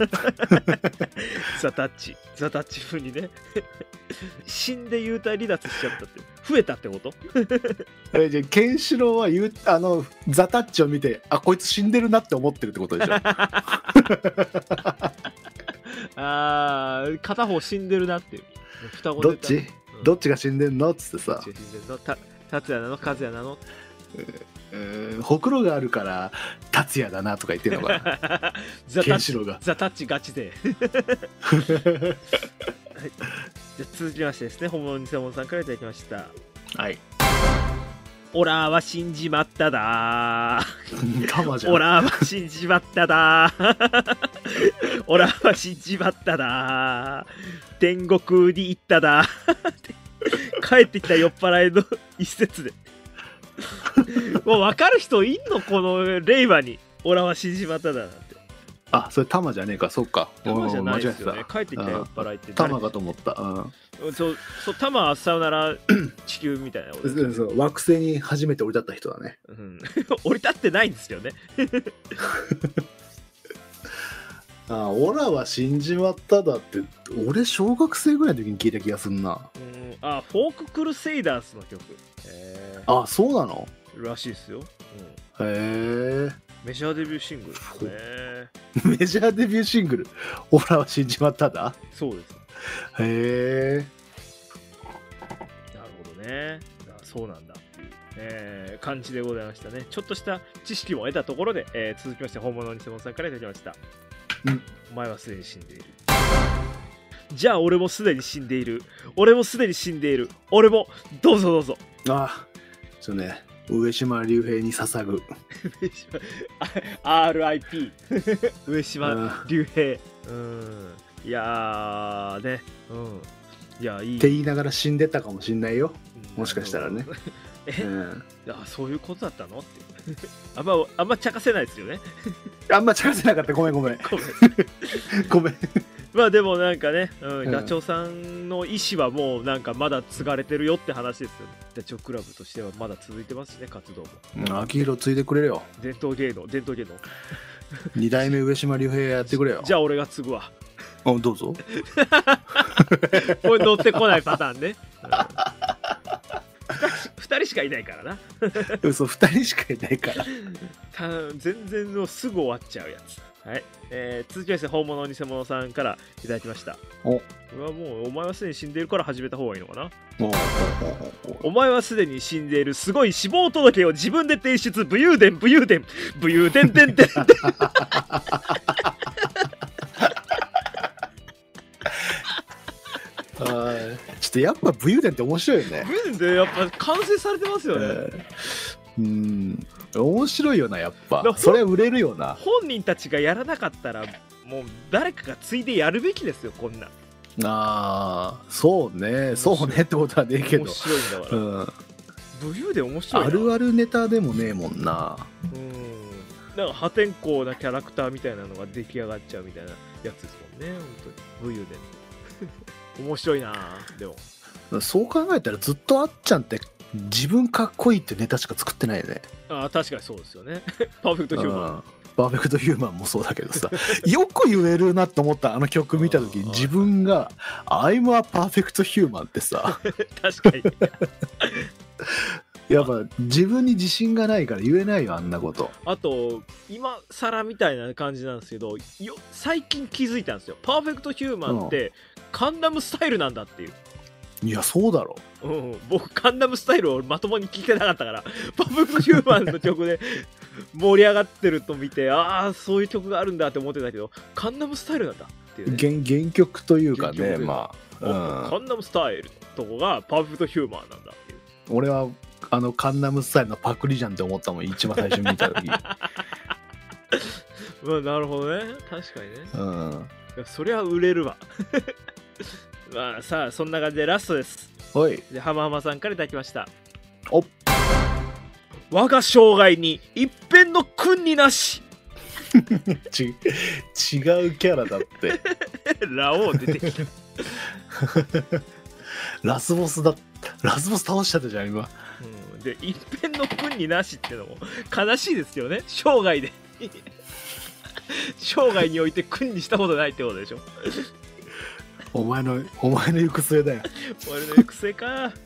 ザタッチザタッチ風にね。死んで幽体離脱しちゃったって増えたってこと？ えじゃあケンシロウはあのザタッチを見て、あこいつ死んでるなって思ってるってことでしょ。 あー片方死んでるなっていう。双子どっち、うん、どっちが死んでんのっつってさ。 どっちが死んでんの？た達也なの和也なの？ えー、ほくろがあるから達也だなとか言ってるのかな。ケンシロウがザタッチガチで。はい、じゃあ続きましてですね、本物偽物さんからいただきました。 はい。 オラは死んじまっただー。 オラは死んじまっただー。オラは死んじまっただー。天国に行っただー。帰ってきた酔っ払いの一節で。もう分かる人いんのこの令和に。オラは死んじまっただなんて。 あ、それタマじゃねえか。そっか。 タマじゃないですよね。帰ってきた酔っ払いってタマかと思った。 うん、そうそうタマはさよなら地球みたいなことです。そう惑星に初めて降り立った人だね。 うん、降り立ってないんですよね。 あ、オラは死んじまっただって俺小学生ぐらいの時に聞いた気がすんな。 うん、あ、フォーククルセイダーズの曲。 へー、あ、そうなのらしいですよ。 うん、へえ。 メジャーデビューシングルですね。メジャーデビューシングルオラは死んじまっただ。 そうです。 へえ。 なるほどね。そうなんだっていう、えー、感じでございましたね。ちょっとした知識も得たところで、えー、続きまして本物偽物さんからいただきました。 うん、 お前はすでに死んでいる。じゃあ俺もすでに死んでいる。俺もすでに死んでいる。俺もどうぞどうぞ。 ああ、そうね。上島竜兵に捧ぐ。 アールアイピー 上島竜兵。うん。いやーね。うん。いや、いい。 って言いながら死んでたかもしんないよ。もしかしたらね。 え、うん、いやそういうことだったのって。あんまあんま茶化せないですよね。 あんま茶化せなかった。ごめんごめん。ごめん。ごめんまあでもなんかね、うん、 うんダチョウさんの意思はもうなんかまだ継がれてるよって話ですよね。ダチョウクラブとしてはまだ続いてますしね、活動も。 うん秋広継いでくれるよ。 伝統芸能、伝統芸能。 二代目上島竜兵やってくれよ。 じゃあ俺が継ぐわ。 あどうぞ。 これ乗ってこないパターンね。ふたりしかいないからな。 嘘ふたりしかいないから。 た全然のすぐ終わっちゃうやつ。はい、えー、続きまして本物偽物さんからいただきました。 おこれはもうお前はすでに死んでいるから始めた方がいいのかな。 おお前はすでに死んでいる、すごい死亡届を自分で提出、武勇伝武勇伝武勇伝伝伝あーちょっとやっぱ武勇伝って面白いよね。 武勇伝ってやっぱ完成されてますよね、 えー、うん面白いよなやっぱだそれ売れるよな。 本人たちがやらなかったらもう誰かがついでやるべきですよこんな。 あーそうねそうねってことはねえけど面白いんだから、 うん、 武勇伝面白いな。 あるあるネタでもねえもんな。 うんなんか破天荒なキャラクターみたいなのが出来上がっちゃうみたいなやつですもんね、本当に武勇伝面白いな。でもそう考えたらずっとあっちゃんって自分かっこいいってネタしか作ってないよね。 あ確かにそうですよね。パーフェクトヒューマン、 うんパーフェクトヒューマンもそうだけどさよく言えるなと思ったあの曲見た時に自分が「I'm a perfect human」ってさ確かにやっぱ自分に自信がないから言えないよあんなこと。 あと今更みたいな感じなんですけどよ最近気づいたんですよ。パーフェクトヒューマンってカンナムスタイルなんだっていう。 いやそうだろ、 うん、僕カンナムスタイルをまともに聞いてなかったからパーフェクトヒューマンの曲で盛り上がってると見てああそういう曲があるんだって思ってたけどカンナムスタイルなんだっていう、ね、 原, 原曲というかね原曲まあ、うん、 カンナムスタイルとこがパーフェクトヒューマンなんだっていう。 俺はあのカンナムスタイルのパクリじゃんって思ったもん一番最初に見た時まあなるほどね確かにね、 うん、 いやそりゃ売れるわまあさあそんな感じでラストです。 おいでハマハマさんからいただきました。 お我が生涯に一片の君になしち違うキャラだってラオウ出てきたラスボスだラスボス倒しちゃったじゃん今、 うん、で一片の君になしってのも悲しいですよね。生涯で生涯において君にしたことないってことでしょお前のお前の行く末だよ俺の行く末かね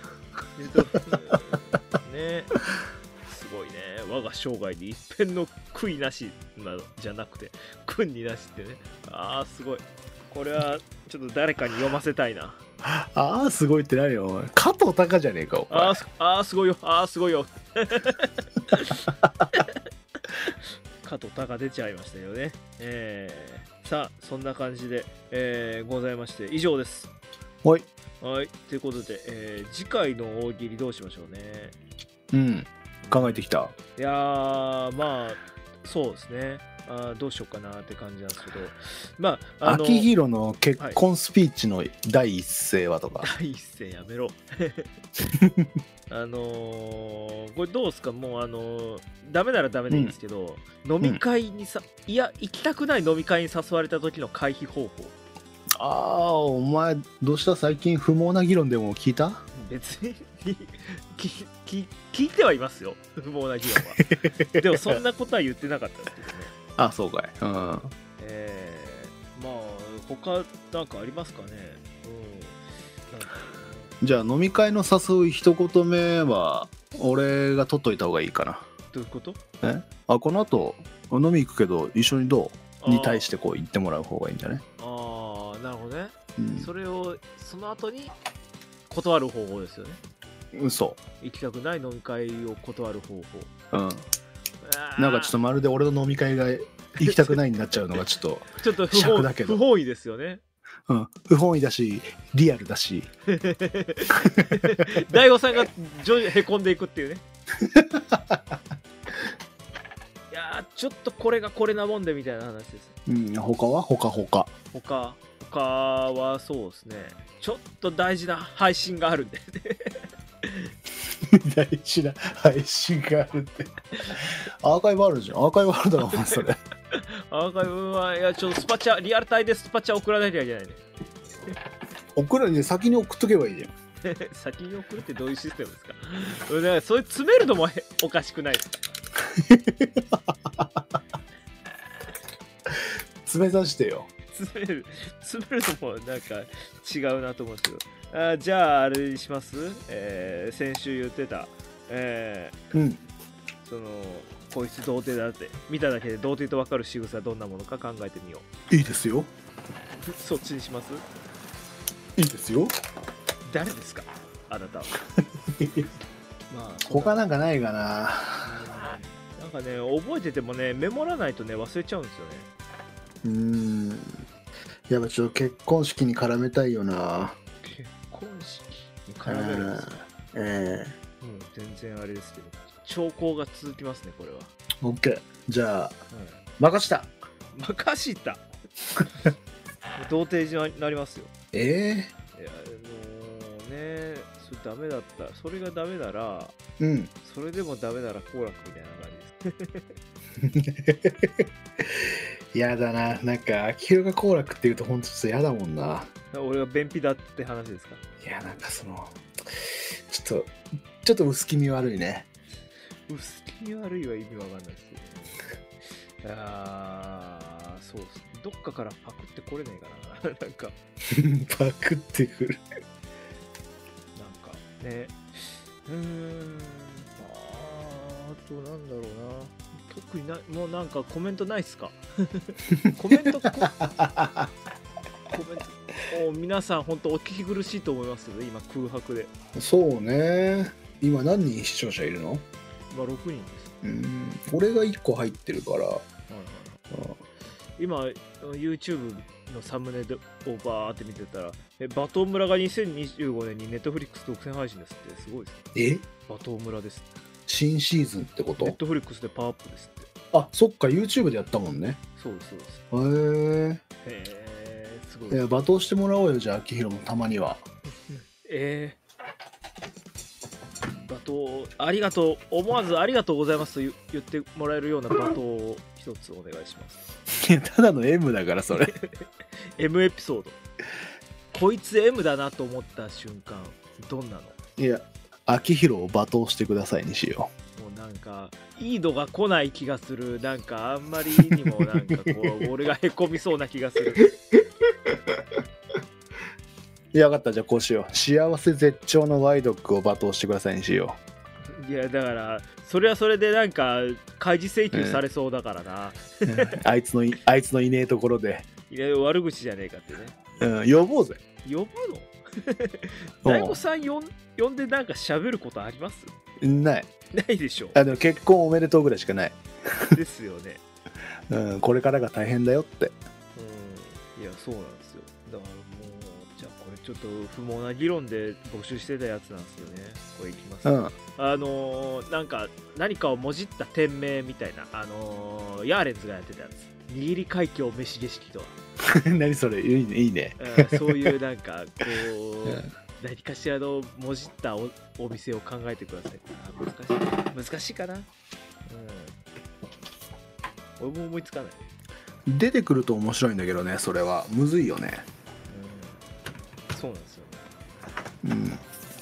すごいね。我が生涯に一片の悔いなしなどじゃなくて君になしってね。ああすごい。これはちょっと誰かに読ませたいな。 ああすごいって何よお前加藤隆じゃねえかお前。 あーあーすごいよあーすごいよ加藤隆出ちゃいましたよね。えー、さあそんな感じで、えー、ございまして以上です。 はいはいということで、えー、次回の大喜利どうしましょうね。 うん考えてきた。 いやーまあそうですね。あどうしようかなって感じなんですけど、まああの秋広の結婚スピーチの第一声はとか、 第一声やめろあのー、これどうですか。もうあのー、ダメならダメでいいんですけど、うん、飲み会にさ、うん、いや行きたくない飲み会に誘われた時の回避方法。 ああお前どうした最近不毛な議論でも聞いた。 別に聞, 聞, 聞いてはいますよ不毛な議論はでもそんなことは言ってなかったですけどね。 あそうかい。うんえー、まあ他なんかありますかね。うんなんかじゃあ飲み会の誘う一言目は俺が取っといた方がいいかな。 どういうこと。 えあこの後飲み行くけど一緒にどうに対してこう言ってもらう方がいいんじゃね。 ああなるほどね、 うん、 それをその後に断る方法ですよね。 嘘行きたくない飲み会を断る方法。 うんなんかちょっとまるで俺の飲み会が行きたくないになっちゃうのがちょっとちょっと不本意不本意ですよね。 うん、不本意だしリアルだし大悟さんが徐々にへこんでいくっていうねいやちょっとこれがこれなもんでみたいな話です。 うん他は他他他他はそうですねちょっと大事な配信があるんで大事な配信があるってアーカイブあるじゃん。アーカイブあるだろお前それアアーカイブはいやちょっとスパチャリアルタイでスパチャ送らなきゃいけないね。 送るに先に送っとけばいいじゃん。 先に送るってどういうシステムですか？だからそれ詰めるのもおかしくないですか？ 詰めさせてよ。 詰める詰めるのもなんか違うなと思うんですけど、あじゃああれにします、えー、先週言ってた、えー、 うんそのこいつ童貞だって見ただけで童貞と分かる仕草はどんなものか考えてみよいいですよ。 う。そっちにします？ いいですよ。 誰ですかあなたは？まあ他なんかないかな。 なんかね覚えててもねメモらないとね忘れちゃうんですよね。 うーんやっぱちょっと結婚式に絡めたいよな。 結婚式に絡めるんですか？ ええもう全然あれですけど兆候が続きますねこれは。 オッケーじゃあ、 うん、 任した任した童貞になりますよ。 ええいやもうねそれダメだったそれがダメならうんそれでもダメなら好楽みたいな感じですやだな。なんか秋広が好楽って言うとほんとちょっとやだもんな。 俺が便秘だって話ですか？ いやなんかそのちょっとちょっと薄気味悪いね。 薄気味悪いは意味わかんないですけど、ね、あーそうっすどっかからパクってこれないかななんかパクってくるなんかねうーんあーあとなんだろうな特にないもうなんかコメントないっすかコメントココメント皆さん本当お聞き苦しいと思いますけど今空白でそうね。今何人視聴者いるの？ まあろくにんです。 うん俺がいっこ入ってるから、はいはい、 今 YouTube のサムネでをバーって見てたらえバトン村がにせんにじゅうごねんに Netflix 独占配信ですってすごいですね。 えバトン村です新シーズンってこと？ Netflix でパワーアップですって。 あそっか YouTube でやったもんね。 そうですそうです。 へえへえすごい。 いや罵倒してもらおうよじゃあ秋広もたまにはえー、罵倒ありがとう思わずありがとうございますと言ってもらえるような罵倒を一つお願いします。 いやただの M だからそれ M エピソードこいつ M だなと思った瞬間どんなの？ いや秋広を罵倒してくださいにしようもうなんかいい度が来ない気がする。なんかあんまりにもなんかこう俺がへこみそうな気がするいや分かったじゃあこうしよう幸せ絶頂のワイドックを罵倒してくださいにしよう。いやだからそれはそれでなんか開示請求されそうだからな、 うん、あいつのいあいつのいねえところでいや悪口じゃねえかってね、 うん、呼ぼうぜ。 呼ぶの大悟さん呼ん呼んでなんか喋ることあります？ ないないでしょ。 あでも結婚おめでとうぐらいしかないですよね、 うん、これからが大変だよって。 うんいやそうなんですよ。だからもうじゃあこれちょっと不毛な議論で募集してたやつなんですよね。これいきます、 うん、 あのー、なんか何かをもじった店名みたいなあのー、ヤーレンズがやってたやつ握り海峡飯景色とは何それいいねいいね、 うん、そういうなんかこう、うん、何かしらのもじった お, お店を考えてください。あ難しい難しいかな、うん、俺も思いつかない。 出てくると面白いんだけどねそれはむずいよね、 うん、そうなんですよね。 うん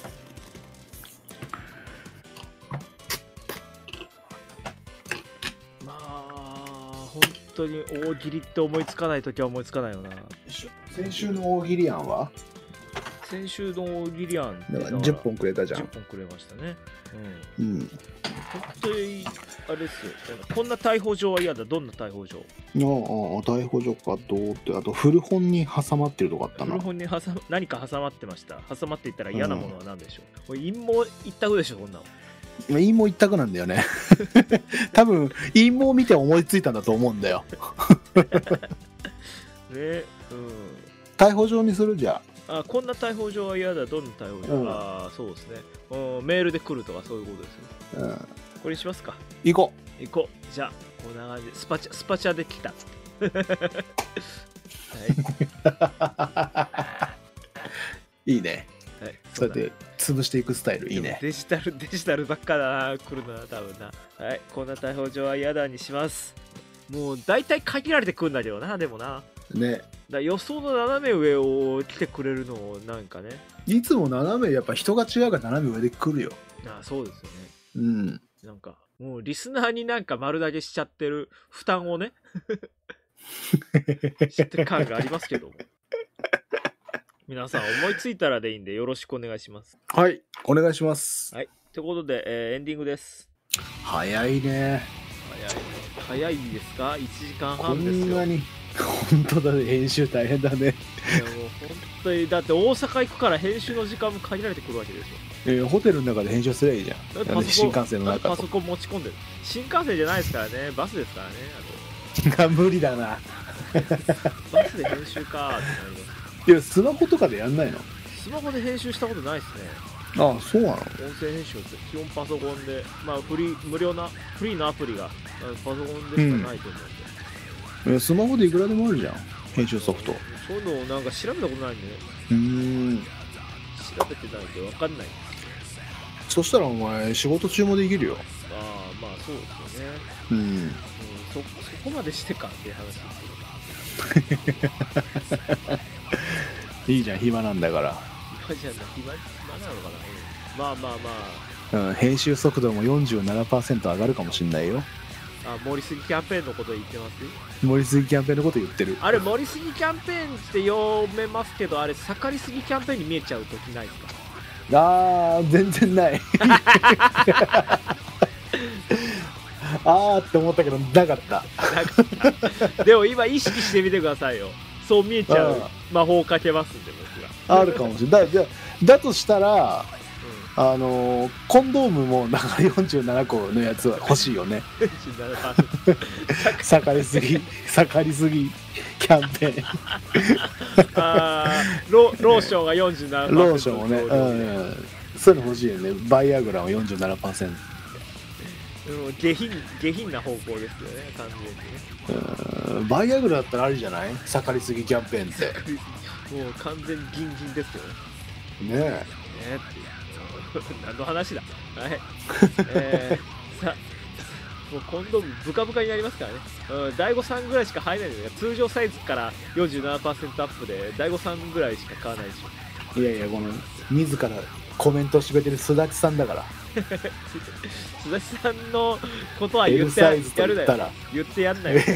本当に大喜利って思いつかないときは思いつかないよな。 先週の大喜利案は先週の大喜利案ってだからじゅっぽんくれたじゃん。 じゅっぽんくれましたね。 うん、うん、 本当にあれですよ。こんな逮捕状は嫌だ。どんな逮捕状？ ああ逮捕状かどうって。あと古本に挟まってるとこあったな。 古本に挟何か挟まってました。挟まっていったら嫌なものは何でしょう？これ陰謀一択でしょこんなの。 陰謀一択なんだよね多分陰謀見て思いついたんだと思うんだよね、うん、 逮捕状にするじゃあこんな逮捕状は嫌だ。どんな逮捕状、うん、あそうですね、うん、メールで来るとかそういうことですね、うん、これにしますか。 行こう行こう。じゃあこんな感じでスパチャスパチャできたはいいいね、 はい、 そうやって潰していくスタイルいいね。 デジタルデジタルばっかだな来るな多分な。はいこんな逮捕状は嫌だにします。 もう大体限られてくんだけどな、でもな。 ね。 だ予想の斜め上を来てくれるのをなんかね。 いつも斜めやっぱ人が違うから斜め上で来るよ。 ああ、そうですよね。 うん。 なんかもうリスナーになんか丸投げしちゃってる負担をね知ってる感がありますけども。皆さん思いついたらでいいんでよろしくお願いします。 はい、お願いします。 はい。ということで、えーエンディングです。 早いね。 早い早いですか？いちじかんこはんですよ。 んなに。本当だね、編集大変だね。 いやもう本当にだって大阪行くから編集の時間も限られてくるわけですよ。 えー、ホテルの中で編集すればいいじゃん。なんで新幹線の中パソコン持ち込んでる。新幹線じゃないですからね、バスですからね。 無理だな。 バスで編集かーってなります。 いや、スマホとかでやんないの？ スマホで編集したことないですね。 ああ、そうなの？ 音声編集って基本パソコンで、まあフリー無料なフリーのアプリがパソコンでしかないと思うんで、 うん、スマホでいくらでもあるじゃん、編集ソフト。 そういうのをなんか調べたことないんでね。 うーん、 調べてないんで分かんない。 そしたらお前仕事中もできるよ。 ああ、まあそうですよね。 うん、 うん、そ, そこまでしてかっていう話ですけど。 いいじゃん、暇なんだから。 暇じゃない、暇、暇なのかな、うん、まあまあまあ、うん、編集速度も よんじゅうななパーセント 上がるかもしんないよ。 あ、盛りすぎキャンペーンのこと言ってます？ 盛りすぎキャンペーンのこと言ってる。 あれ、盛りすぎキャンペーンって読めますけど、あれ、盛りすぎキャンペーンに見えちゃうときないですか？ あー、全然ない。あーって思ったけど、なかった。 なかった。でも今意識してみてくださいよ。そう見えちゃう魔法をかけますんで、僕が。 あるかもしれない。だ, だ, だとしたら、うん、あのー、コンドームもだからよんじゅうななこのやつは欲しいよね。 よんじゅうななパーセント盛りすぎ盛りすぎキャンペーン。 あロローションが よんじゅうななパーセントローションもね、うん、そういうの欲しいよね。バイアグラも よんじゅうななパーセント。 下品下品な方向ですよね、完全にね。 うん、バイアグラだったらありじゃない？盛りすぎキャンペーンって。 もう完全にギンギンですよね。 ねえ。ねえ何の話だ。はい。えー、さもうコンドームブカブカになりますからね。うん、だいごさんぐらいしか入らないのよ。通常サイズから よんじゅうななパーセント アップでだいごさんぐらいしか買わないでしょ。いやいや、この自らコメントしてくれてるすだちさんだから。 すだちさんのことは言ってやるなよ。言ってやんなよ。いや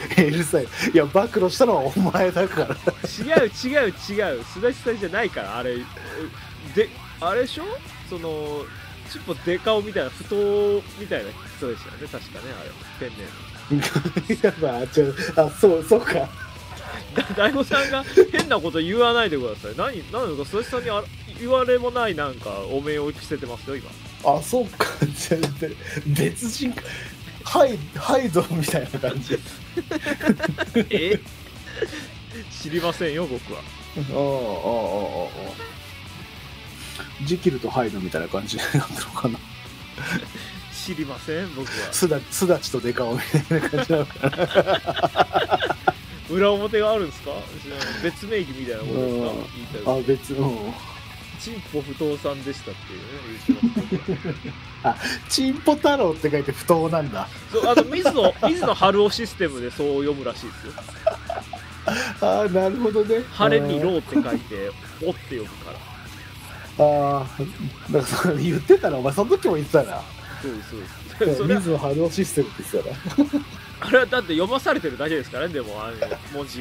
L サイズ、いや暴露したのはお前だから。 違う違う違う、すだちさんじゃないから。あれであれでしょ、そのちょっとデカオみたいな太みたいな人でしたよね、確かね、あれ天然。 やばい、ちょあそうそうか。 大悟さんが変なこと言わないでください。何何ですか、すだちさんにあ言われもないなんかお面を着せてますよ今。 あ、そうか。じゃ別人か。ハイハイドみたいな感じ。 え知りませんよ僕は。 ああああああ。ジキルとハイドみたいな感じになったのかな。 知りません僕は。 すだすだちとデカオみたいな感じなのかな。 裏表があるんですか？別名義みたいなことですか？言いたい。 あ、別の。 チンポ不当さんでしたっていうね、言ってます。 あ、チンポ太郎って書いて不当なんだ。 そう、あの水野水野春夫システムでそう読むらしいですよ。 ああ、なるほどね。 晴れにローって書いておって読むから。 ああ、だからそれ言ってたら、お前その時も言ってたな。 そうですそうです。 水野春夫システムって言ってたな。 あれはだって読まされてるだけですからね、でもあの文字を。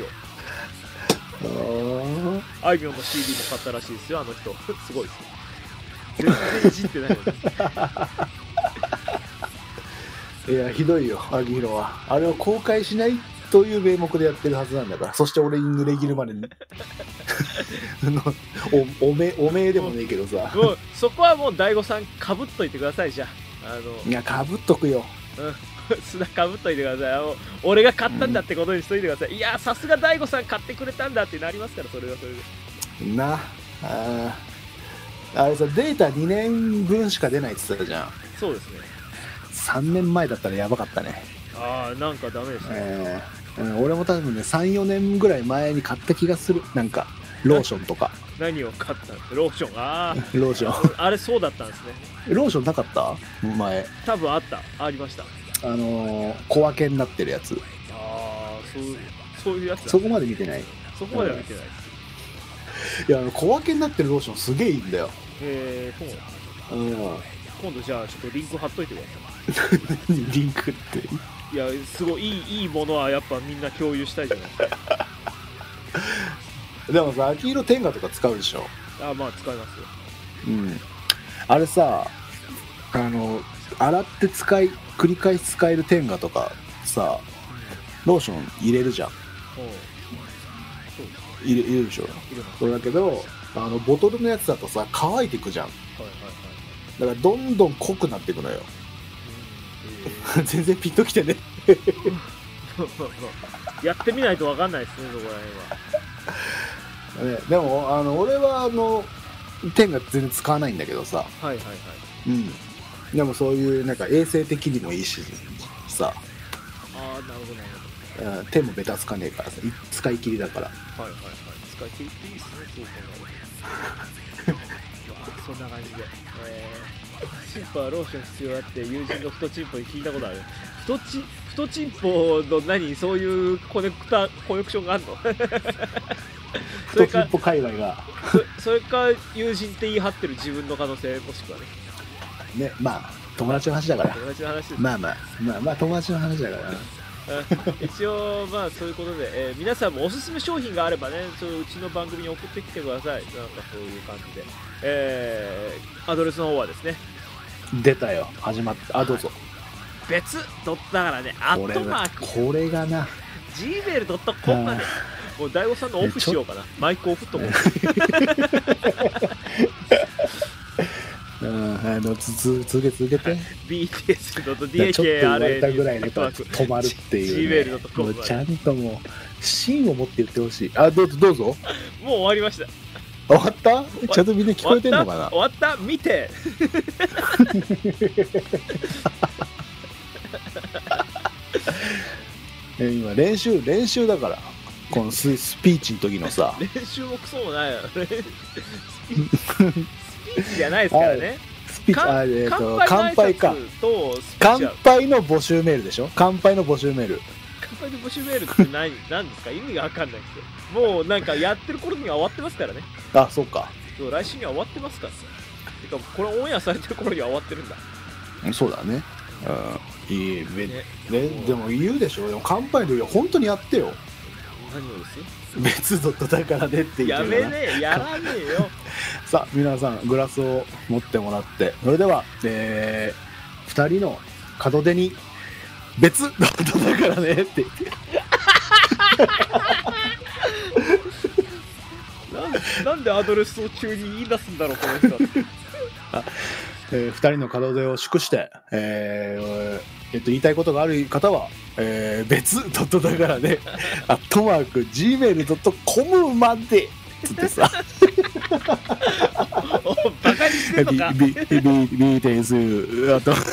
あいみょんの シーディー も買ったらしいですよ、あの人。すごいです。全然いじってないよね。 いや、ひどいよ、アギヒロは。あれを公開しないという名目でやってるはずなんだから。そして俺に濡れぎるまでに。お, おめおめえでもねえけどさ。 もうそこはもう大悟さんかぶっといてください、じゃあ。あのいや、かぶっとくよ。 うん。砂かぶっといてください。あの俺が買ったんだってことにしといてください。うん、いや、さすが大悟さん買ってくれたんだってなりますから、それはそれで。 なあ。あれさ、データにねんぶんしか出ないって言ってたじゃん。 そうですね。 さんねんまえだったらやばかったね。 ああ、なんかダメでしたね。 えーうん、俺も多分ね、さんよねんぐらい前に買った気がする。なんかローションとか。 何を買ったんですか？ローション。ああ、 ローション。 あれそうだったんですね。 ローションなかった？前。 多分あった。ありました。 あのー、小分けになってるやつ。 ああ、そうそういうやつだ。 そこまで見てない。 そこまでは見てないです。 いや、小分けになってるローションすげえいいんだよ。 えー、そうなんですね。うん。今度じゃあちょっとリンク貼っといてください。リンクって。 いや、すごいいいいいものはやっぱみんな共有したいじゃないですか。 でもさ、秋色天下とか使うでしょ。 あ、まあ使いますよ。 うん。あれさ、あの洗って使い繰り返し使える天下とかさ、ローション入れるじゃん。入れ入れるでしょ。そうだけど、あのボトルのやつだとさ乾いていくじゃん。はいはいはい、だからどんどん濃くなっていくのよ。うん、全然ピンときてね。 やってみないと分かんないですね、そこら辺は。ね、 でもあの俺はあの天下全然使わないんだけどさ。 はいはいはい。 うん。でもそういうなんか衛生的にもいいしさ。 ああ、なるほどなるほど。 手もベタつかねえからさ、使い切りだから。 はいはいはい。使い切りっていいっすね、そう考えると。そんな感じで。えー、チンポはローション必要だって友人の太チンポに聞いたことある。太チ太チンポの何、そういうコネクタコネクションがあるの？ 太チンポ界隈がそ。それか友人って言い張ってる自分の可能性、もしくはね。 ね、まあ友達の話だから。 友達の話です。 まあまあまあまあ友達の話だから。 一応まあそういうことで、えー、皆さんもおすすめ商品があればね、そううちの番組に送ってきてください。なんかそういう感じで、えー、アドレスの方はですね、 出たよ、始まった。あ、どうぞ。 別ドットだからね、アットマークこれがなジーメールドットコム まで。もう大悟さんのオフしようかな、マイクオフとも。 うん、あのつつ続け続けてビーティーエスドットディーエイチエーアールエーちょっと言われたぐらいで止まるっていう、ね、 ジーメールドットコムもうちゃんともう芯を持って言ってほしい。あ、どうぞどうぞ。 もう終わりました。 終わった？ちゃんとみんな聞こえてんのかな？ 終わった？終わった？見て。 今練習練習だから、このス, スピーチの時のさ。 練習もクソもないよ。スピーチじゃないですからね。 スピーチ、あ、えーと、乾杯か。乾杯の募集メールでしょ。乾杯の募集メール。 乾杯の募集メールって何何ですか？意味が分かんないですよ。もうなんかやってる頃には終わってますからね。 あ、そうか。 そう、来週には終わってますから。てかこれオンエアされてる頃には終わってるんだ。 そうだね。うん、いいね。ね、でも言うでしょ。でも乾杯の時は本当にやってよ。 何をです？ 別ドットだからねって言ってる。 やめねえ、やらねえよ。さあ、皆さんグラスを持ってもらって、それでは、えー、ふたりの門出に別ドットだからねって言ってなんで、なんでアドレスを急に言い出すんだろう、この人。 あ、えー、ふたりの門出を祝して、えーえっと、言いたいことがある方は、えー、別ドットだからねアットマーク ジーメールドットコム までつってさバカにしてんのか。 ビーティーエス あとはい、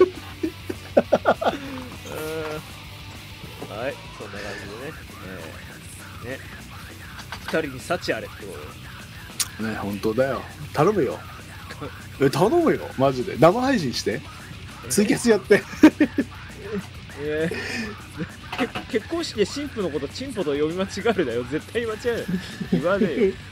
そんな感じでね、えー、ね、ふたりに幸あれってことね。本当だよ、頼むよえ頼むよマジで。生配信してツイキャスやってえー、結婚式で新婦のことチンポと読み間違えるだよ。絶対間違えない。言わねえよ。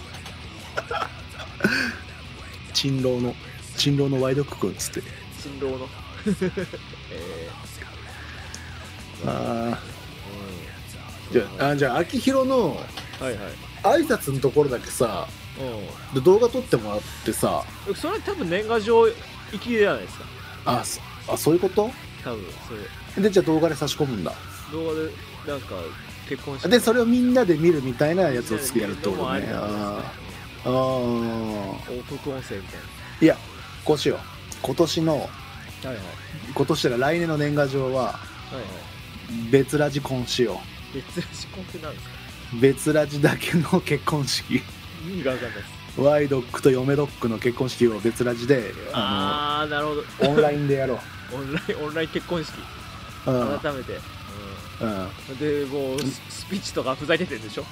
珍老の珍老のワイドク君っつって珍老のえー、あ、うん、じゃあ、あ、じゃあ秋広のはいはい挨拶のところだけさ、うん、で動画撮ってもらってさ。 それ多分年賀状行きじゃないですか。 あ、そあ、そういうこと？ 多分それで、じゃあ動画で差し込むんだ。 動画でなんか結婚式でそれをみんなで見るみたいなやつをつけやるってことね。 ああ、報告音声みたいな。 いや、こうしよう。今年の、はいはい、今年から来年の年賀状は、はいはい、別ラジ婚しよう。別ラジ婚って何ですか？ 別ラジだけの結婚式。 意味が分かんないです。 ワイドックと嫁ドックの結婚式を別ラジで、 ああ、なるほど。 オンラインでやろう。 オンラインオンライン結婚式。 うん、 改めて。うん。うん、でもうスピーチとかふざけてるでしょ。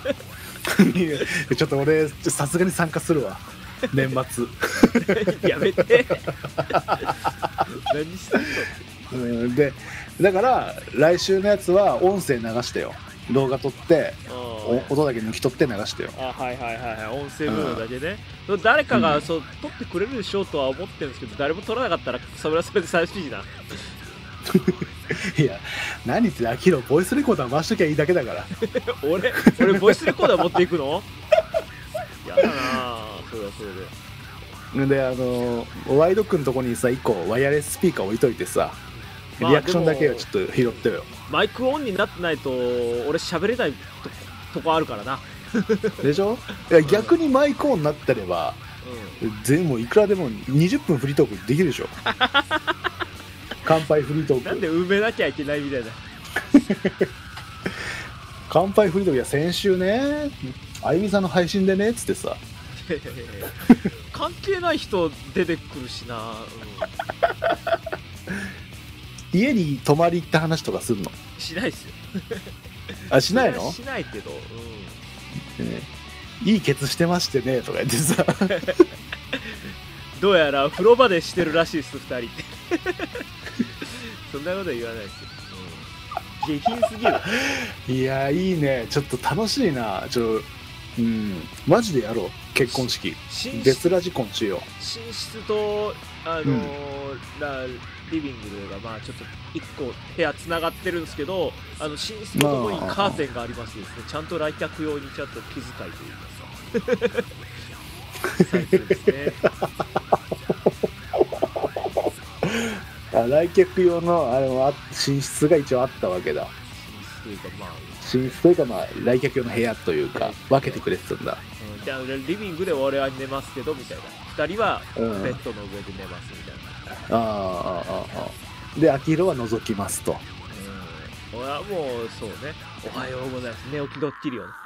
ちょっと俺さすがに参加するわ。年末。 やめて。何してんの？ うん、でだから来週のやつは音声流してよ。動画撮って音だけ抜き取って流してよ。 あ、はいはいはいはい、音声部分だけね、うん、誰かがそう、うん、撮ってくれるでしょうとは思ってるんですけど、誰も撮らなかったらそれはそれで寂しいな。 いや何言ってアキロボイスレコーダー回しときゃいいだけだから。 俺俺ボイスレコーダー持っていくの？やだなそれはそれで。 であのワイド君のとこにさいっこワイヤレススピーカー置いといてさ、リアクションだけはちょっと拾ってよ。 マイクオンになってないと俺喋れない と, とこあるからな。 でしょ？いや逆にマイクオンになってれば、うん、全部いくらでもにじゅっぷんフリートークできるでしょ。乾杯フリートークなんで埋めなきゃいけないみたいな。 乾杯フリートーク、いや先週ねあゆみさんの配信でねっつってさ関係ない人出てくるしな、うん、 家に泊まり行った話とかするの？ しないっすよ。 あ、しないの？ しないけど、うんね、いいケツしてましてねとか言ってさどうやら風呂場でしてるらしいっすふたりって。そんなこと言わないですよ、うん、下品すぎる。 いやいいね、ちょっと楽しいな。ちょうん、マジでやろう結婚式。別ラジコンしよう。 寝室とあのーうん、ラリビングがまあちょっといっこ部屋つながってるんですけど、あの寝室のところにカーテンがありますですね、ちゃんと来客用にちゃんと気遣いというかさ最高ですね。 あ、来客用のあれも寝室が一応あったわけだ。 寝室というかまあ寝室というかまあ来客用の部屋というか分けてくれてたんだ。 うん、じゃあリビングで俺は寝ますけどみたいな、ふたりはベッドの上で寝ますみたいな、 うん、ああああでアキヒロは覗きますと、 うん、俺はもうそうね、おはようございます寝起きドッキリをね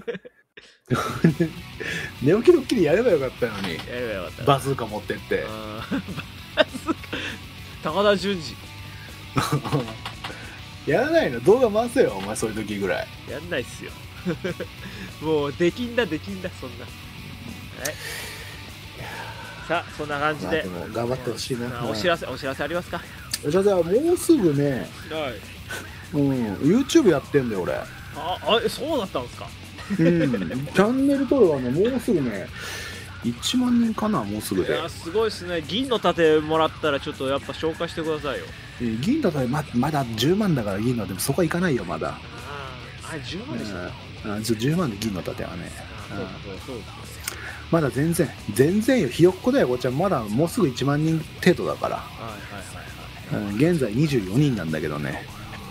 寝起きドッキリやればよかったのに。 やればよかった、 バズーカ持ってってバズーカ高田純次やらないの？動画回せよお前、そういう時ぐらい。 やんないっすよもうできんだできんだそんな、はい、さあそんな感じで、 まあ、でも頑張ってほしいな。 お知らせお知らせありますか？ じゃあもうすぐね、はい、うん、YouTube やってんだよ俺。 ああ、そうだったんですか？ うん、チャンネル登録はねもうすぐねいちまんにんかな、もうすぐで。 いやすごいですね。銀の盾もらったらちょっとやっぱ紹介してくださいよ。 えー、銀の盾 ま, まだじゅうまんだから銀の盾、でもそこはいかないよまだ。 ああじゅうまんでした、 うん、あじゅうまんで銀の盾はね。 そうそうそうですね。 まだ全然全然よ、ひよっこだよこっちは。まだもうすぐいちまんにん程度だから。はいはいはいはい、うん、現在にじゅうよにんなんだけどね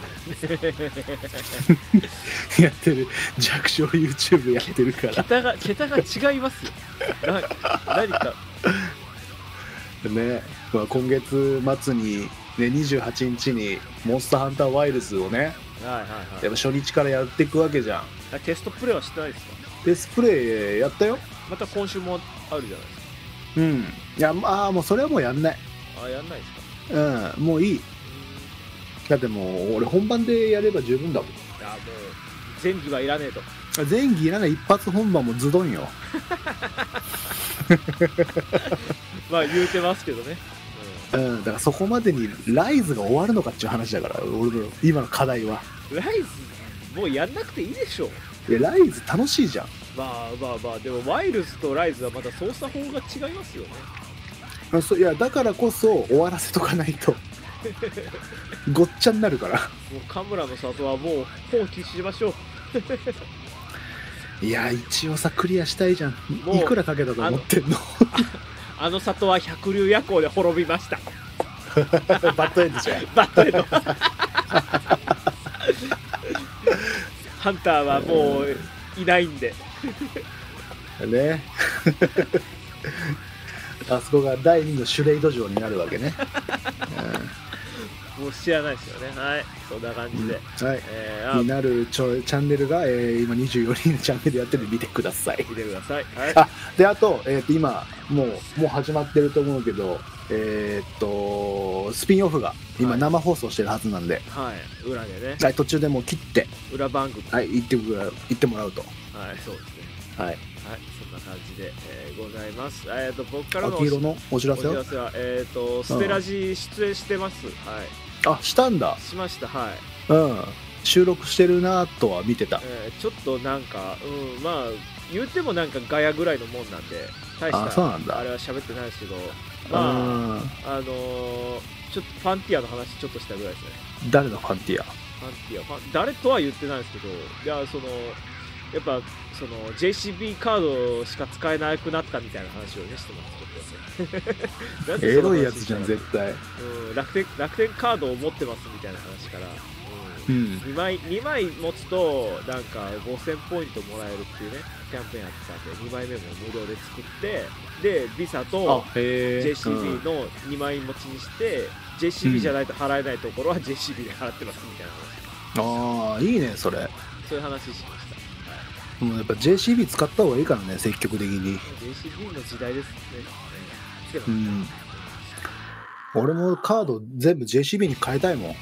やってる弱小 YouTube やってるから桁が桁が違いますよ。な何かね、今月末に、ね、にじゅうはちにちにモンスターハンターワイルズをね、はいはいはい、やっぱ初日からやっていくわけじゃん。 テストプレイはしてないですか？ テストプレイやったよ。 また今週もあるじゃないですか。 うん、いやまあもうそれはもうやんない。 あ、やんないですか？うん、もういい。だってもう俺本番でやれば十分だもん。いやもう前儀はいらねえと。 前儀いらない、一発本番もズドンよまあ言うてますけどね、 うん、うん、だからそこまでにライズが終わるのかっていう話だから、俺の今の課題は。 ライズもうやんなくていいでしょ。 いやライズ楽しいじゃん。 まあまあまあでもワイルズとライズはまた操作法が違いますよね。 あ、そいやだからこそ終わらせとかないとごっちゃになるから。もうカムラの里はもう放棄しましょういや一応さクリアしたいじゃん。いくらかけたと思ってんの？ あ, あの里は百竜夜行で滅びましたバッドエンドじゃん。 バッドエンドハンターはもういないんでねあそこがだいにのシュレイド城になるわけね、 うん、もう知らないですよね。はい、そんな感じで、 うん、はい、えー、になるちょチャンネルが、えー、今にじゅうよにんのチャンネルやってるんで見てください。 見てください。はい、 あであと、えー、と今もうもう始まってると思うけど、えー、っとスピンオフが今生放送してるはずなんで、 はい、裏でね、 はい、途中でもう切って裏番組、 はい、行ってもらう行ってもらうと。 はい、そうですね。 はい、はい、 そんな感じで、えー、ございます。えー、と僕からの秋色のお知らせは、 お知らせは、えー、とステラジ出演してます。はい、 あ、したんだ。 しました。はい。 うん。収録してるなとは見てた。 えー、ちょっとなんか、うん、まあ言ってもなんかガヤぐらいのもんなんで、大したあ、そうなんだ。 あれは喋ってないですけど、まあ、あのー、ちょっとファンティアの話ちょっとしたぐらいですね。 誰のファンティア？ ファンティア、ファン誰とは言ってないですけど、いや、そのやっぱその ジェイシービー カードしか使えなくなったみたいな話をねしてます。ちょっとエロいやつじゃん絶対。 うん、楽天楽天カードを持ってますみたいな話から。うん、にまいにまい持つとなんかごせんポイントもらえるっていうねキャンペーンやってたんで、にまいめも無料で作って、でビザと ジェイシービー のにまい持ちにして、うん、ジェイシービー じゃないと払えないところは ジェイシービー で払ってますみたいな話。ああ、いいねそれ。 そういう話しました。 はい、もうやっぱ ジェイシービー 使った方がいいからね、積極的に。 ジェイシービー の時代ですね。 うん、俺もカード全部 ジェイシービー に変えたいもん。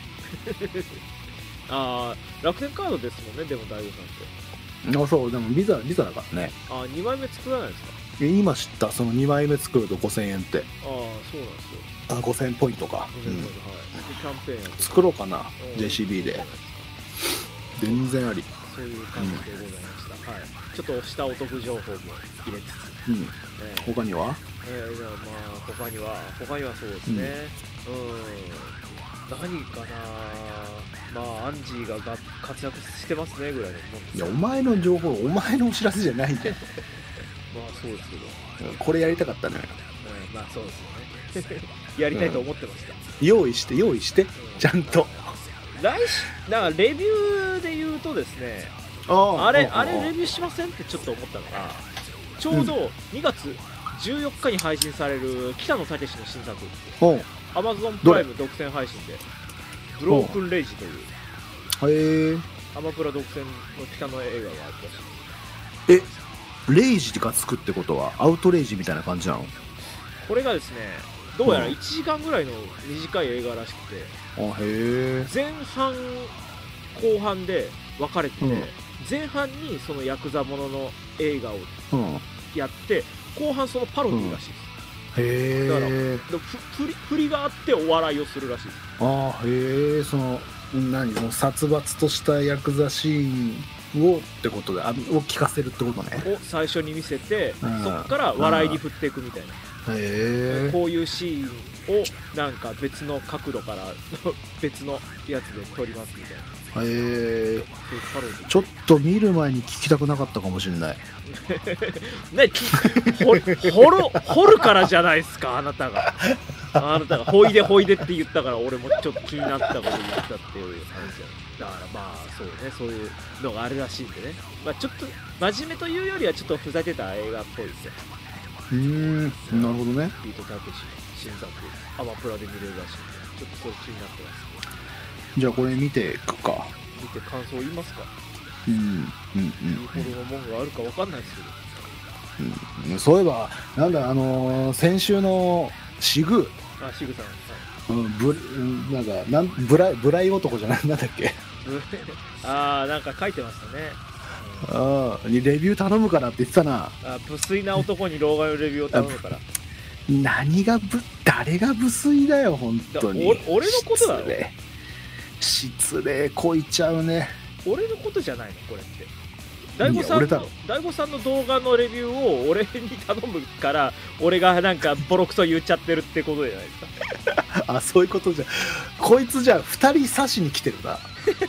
ああ、楽天カードですもんね、でも大悟さんって。 あ、そう、でもビザビザだからね。 ああ、にまいめ作らないですか？ 今知った、そのにまいめ作るとごせんえんって。 ああ、そうなんですよ。 あ、ごせんポイントか。 ごせんポイント、うん、はい。キャンペーンやって作ろうかな、ジェイシービー で。全然あり。 そういう感じでございました。うん、はい。ちょっと押したお得情報も入れつつ。 うん。えー、他には？ えー、じゃあまあ他には他にはそうですね。うん。うん何かな、まあアンジーがが活躍してますねぐらいのもんです。 いや、お前の情報、お前のお知らせじゃないじゃん。 まあそうですけど、 これやりたかったね。 うん、まあそうですよね。やりたいと思ってました。 うん、用意して用意して、うん、ちゃんと。 来週だからレビューで言うとですね、ああれあれレビューしませんってちょっと思ったのが、ちょうどにがつじゅうよっかに配信される北野武の新作。 うんアマゾンプライム独占配信でブロークンレイジという、へえ、アマプラ独占の北の映画があったし。 え、レイジがつくってことはアウトレイジみたいな感じなの？ これがですね、どうやらいちじかんぐらいの短い映画らしくて、 あ、へえ、 前半後半で分かれてて、うん、前半にそのヤクザものの映画をやって、うん、後半そのパロディらしいです。うんへえ。 だからふ振り振りがあってお笑いをするらしいです。 ああ、へえ。その何、その殺伐としたヤクザシーンをってことで、あを聞かせるってことね。 を最初に見せて、うん、そっから笑いに振っていくみたいな。 へえ。こういうシーンをなんか別の角度から別のやつで撮りますみたいな。 へえ。ちょっと見る前に聞きたくなかったかもしれない。 ね、掘る掘るからじゃないですか、あなたが。あなたがほいでほいでって言ったから、俺もちょっと気になったこと言ったっていう話だ。だからまあそうね、そういうのがあるらしいんでね。まあちょっと真面目というよりはちょっとふざけた映画っぽいですよ。 うーん、なるほどね。 ビートたけし新作アマプラで見れるらしいんで、ちょっとそれ気になってます。 じゃあこれ見ていくか。 見て感想言いますか。 うんうんうん。 いいほどのもんがあるかわかんないですけど。うん、そういえばなんだ、あのー、先週のシグ。 あ、シグさん。 はい、うん、ぶなんかなんブラブライ男じゃない、なんだっけ。 ああ、なんか書いてましたね。 ああ、にレビュー頼むからって言ってたな。 あ、無粋な男に老害のレビューを頼むから。 何がぶ誰が無粋だよ本当に。 俺のことだろ。 失礼こいちゃうね。 俺のことじゃないのこれって。大悟さんの大悟さんの動画のレビューを俺に頼むから、俺がなんかボロクソ言っちゃってるってことじゃないですか。 あ、そういうことじゃ。こいつじゃあふたり刺しに来てるな。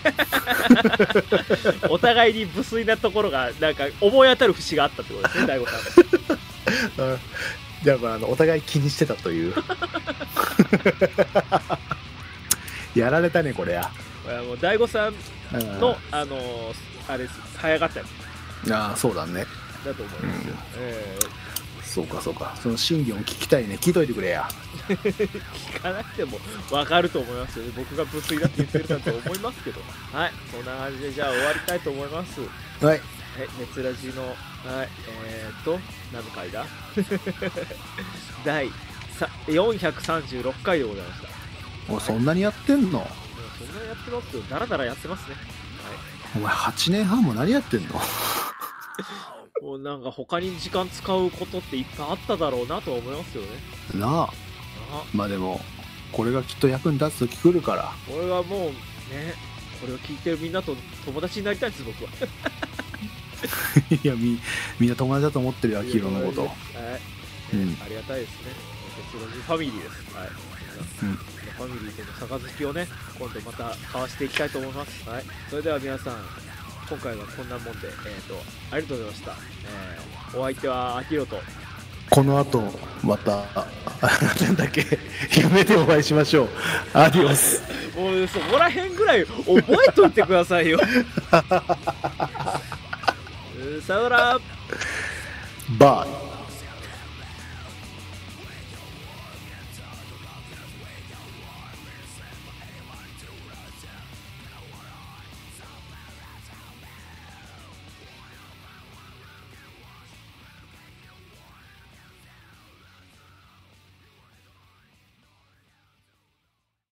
お互いに無粋なところがなんか思い当たる節があったってことですね、大悟さん。 じゃあ、まあ、あのお互い気にしてたという。やられたねこれや。 もう大悟さんの、あのー、あれです、早かったよ。 ああ、そうだね。 だと思いますよ。うん、 えー、そうかそうか。その真偽を聞きたいね。聞いといてくれや。 聞かなくても分かると思いますよね。僕が無粋だって言ってるだと思いますけど。はい、そんな感じでじゃあ終わりたいと思います。 はい。 はい、熱ラジの、はい、えー、っと何の回だ。だいよんひゃくさんじゅうろっかいでございました。 お、そんなにやってんの？ そんなにやってますよ。だらだらやってますね。はい、 お前はちねんはんも何やってんの？ もうなんか他に時間使うことっていっぱいあっただろうなとは思いますよね。 なあ。ああ、まあでもこれがきっと役に立つ時来るから。 これはもうね、これを聞いてるみんなと友達になりたいです僕は。 いや み, みんな友達だと思ってるよ、アキヒロのこと。はい、 うん、ありがたいですね。鉄路ファミリーです。はい。うん、ファミリーとの杯をね、今度また交わしていきたいと思います。はい。それでは皆さん、今回はこんなもんで、えっと、ありがとうございました。えー、お相手はアキヒロと。 この後、また、なんだっけ、夢でお会いしましょう。アディオス。 もうそこら辺ぐらい覚えといてくださいよ。さよなら。 バイ。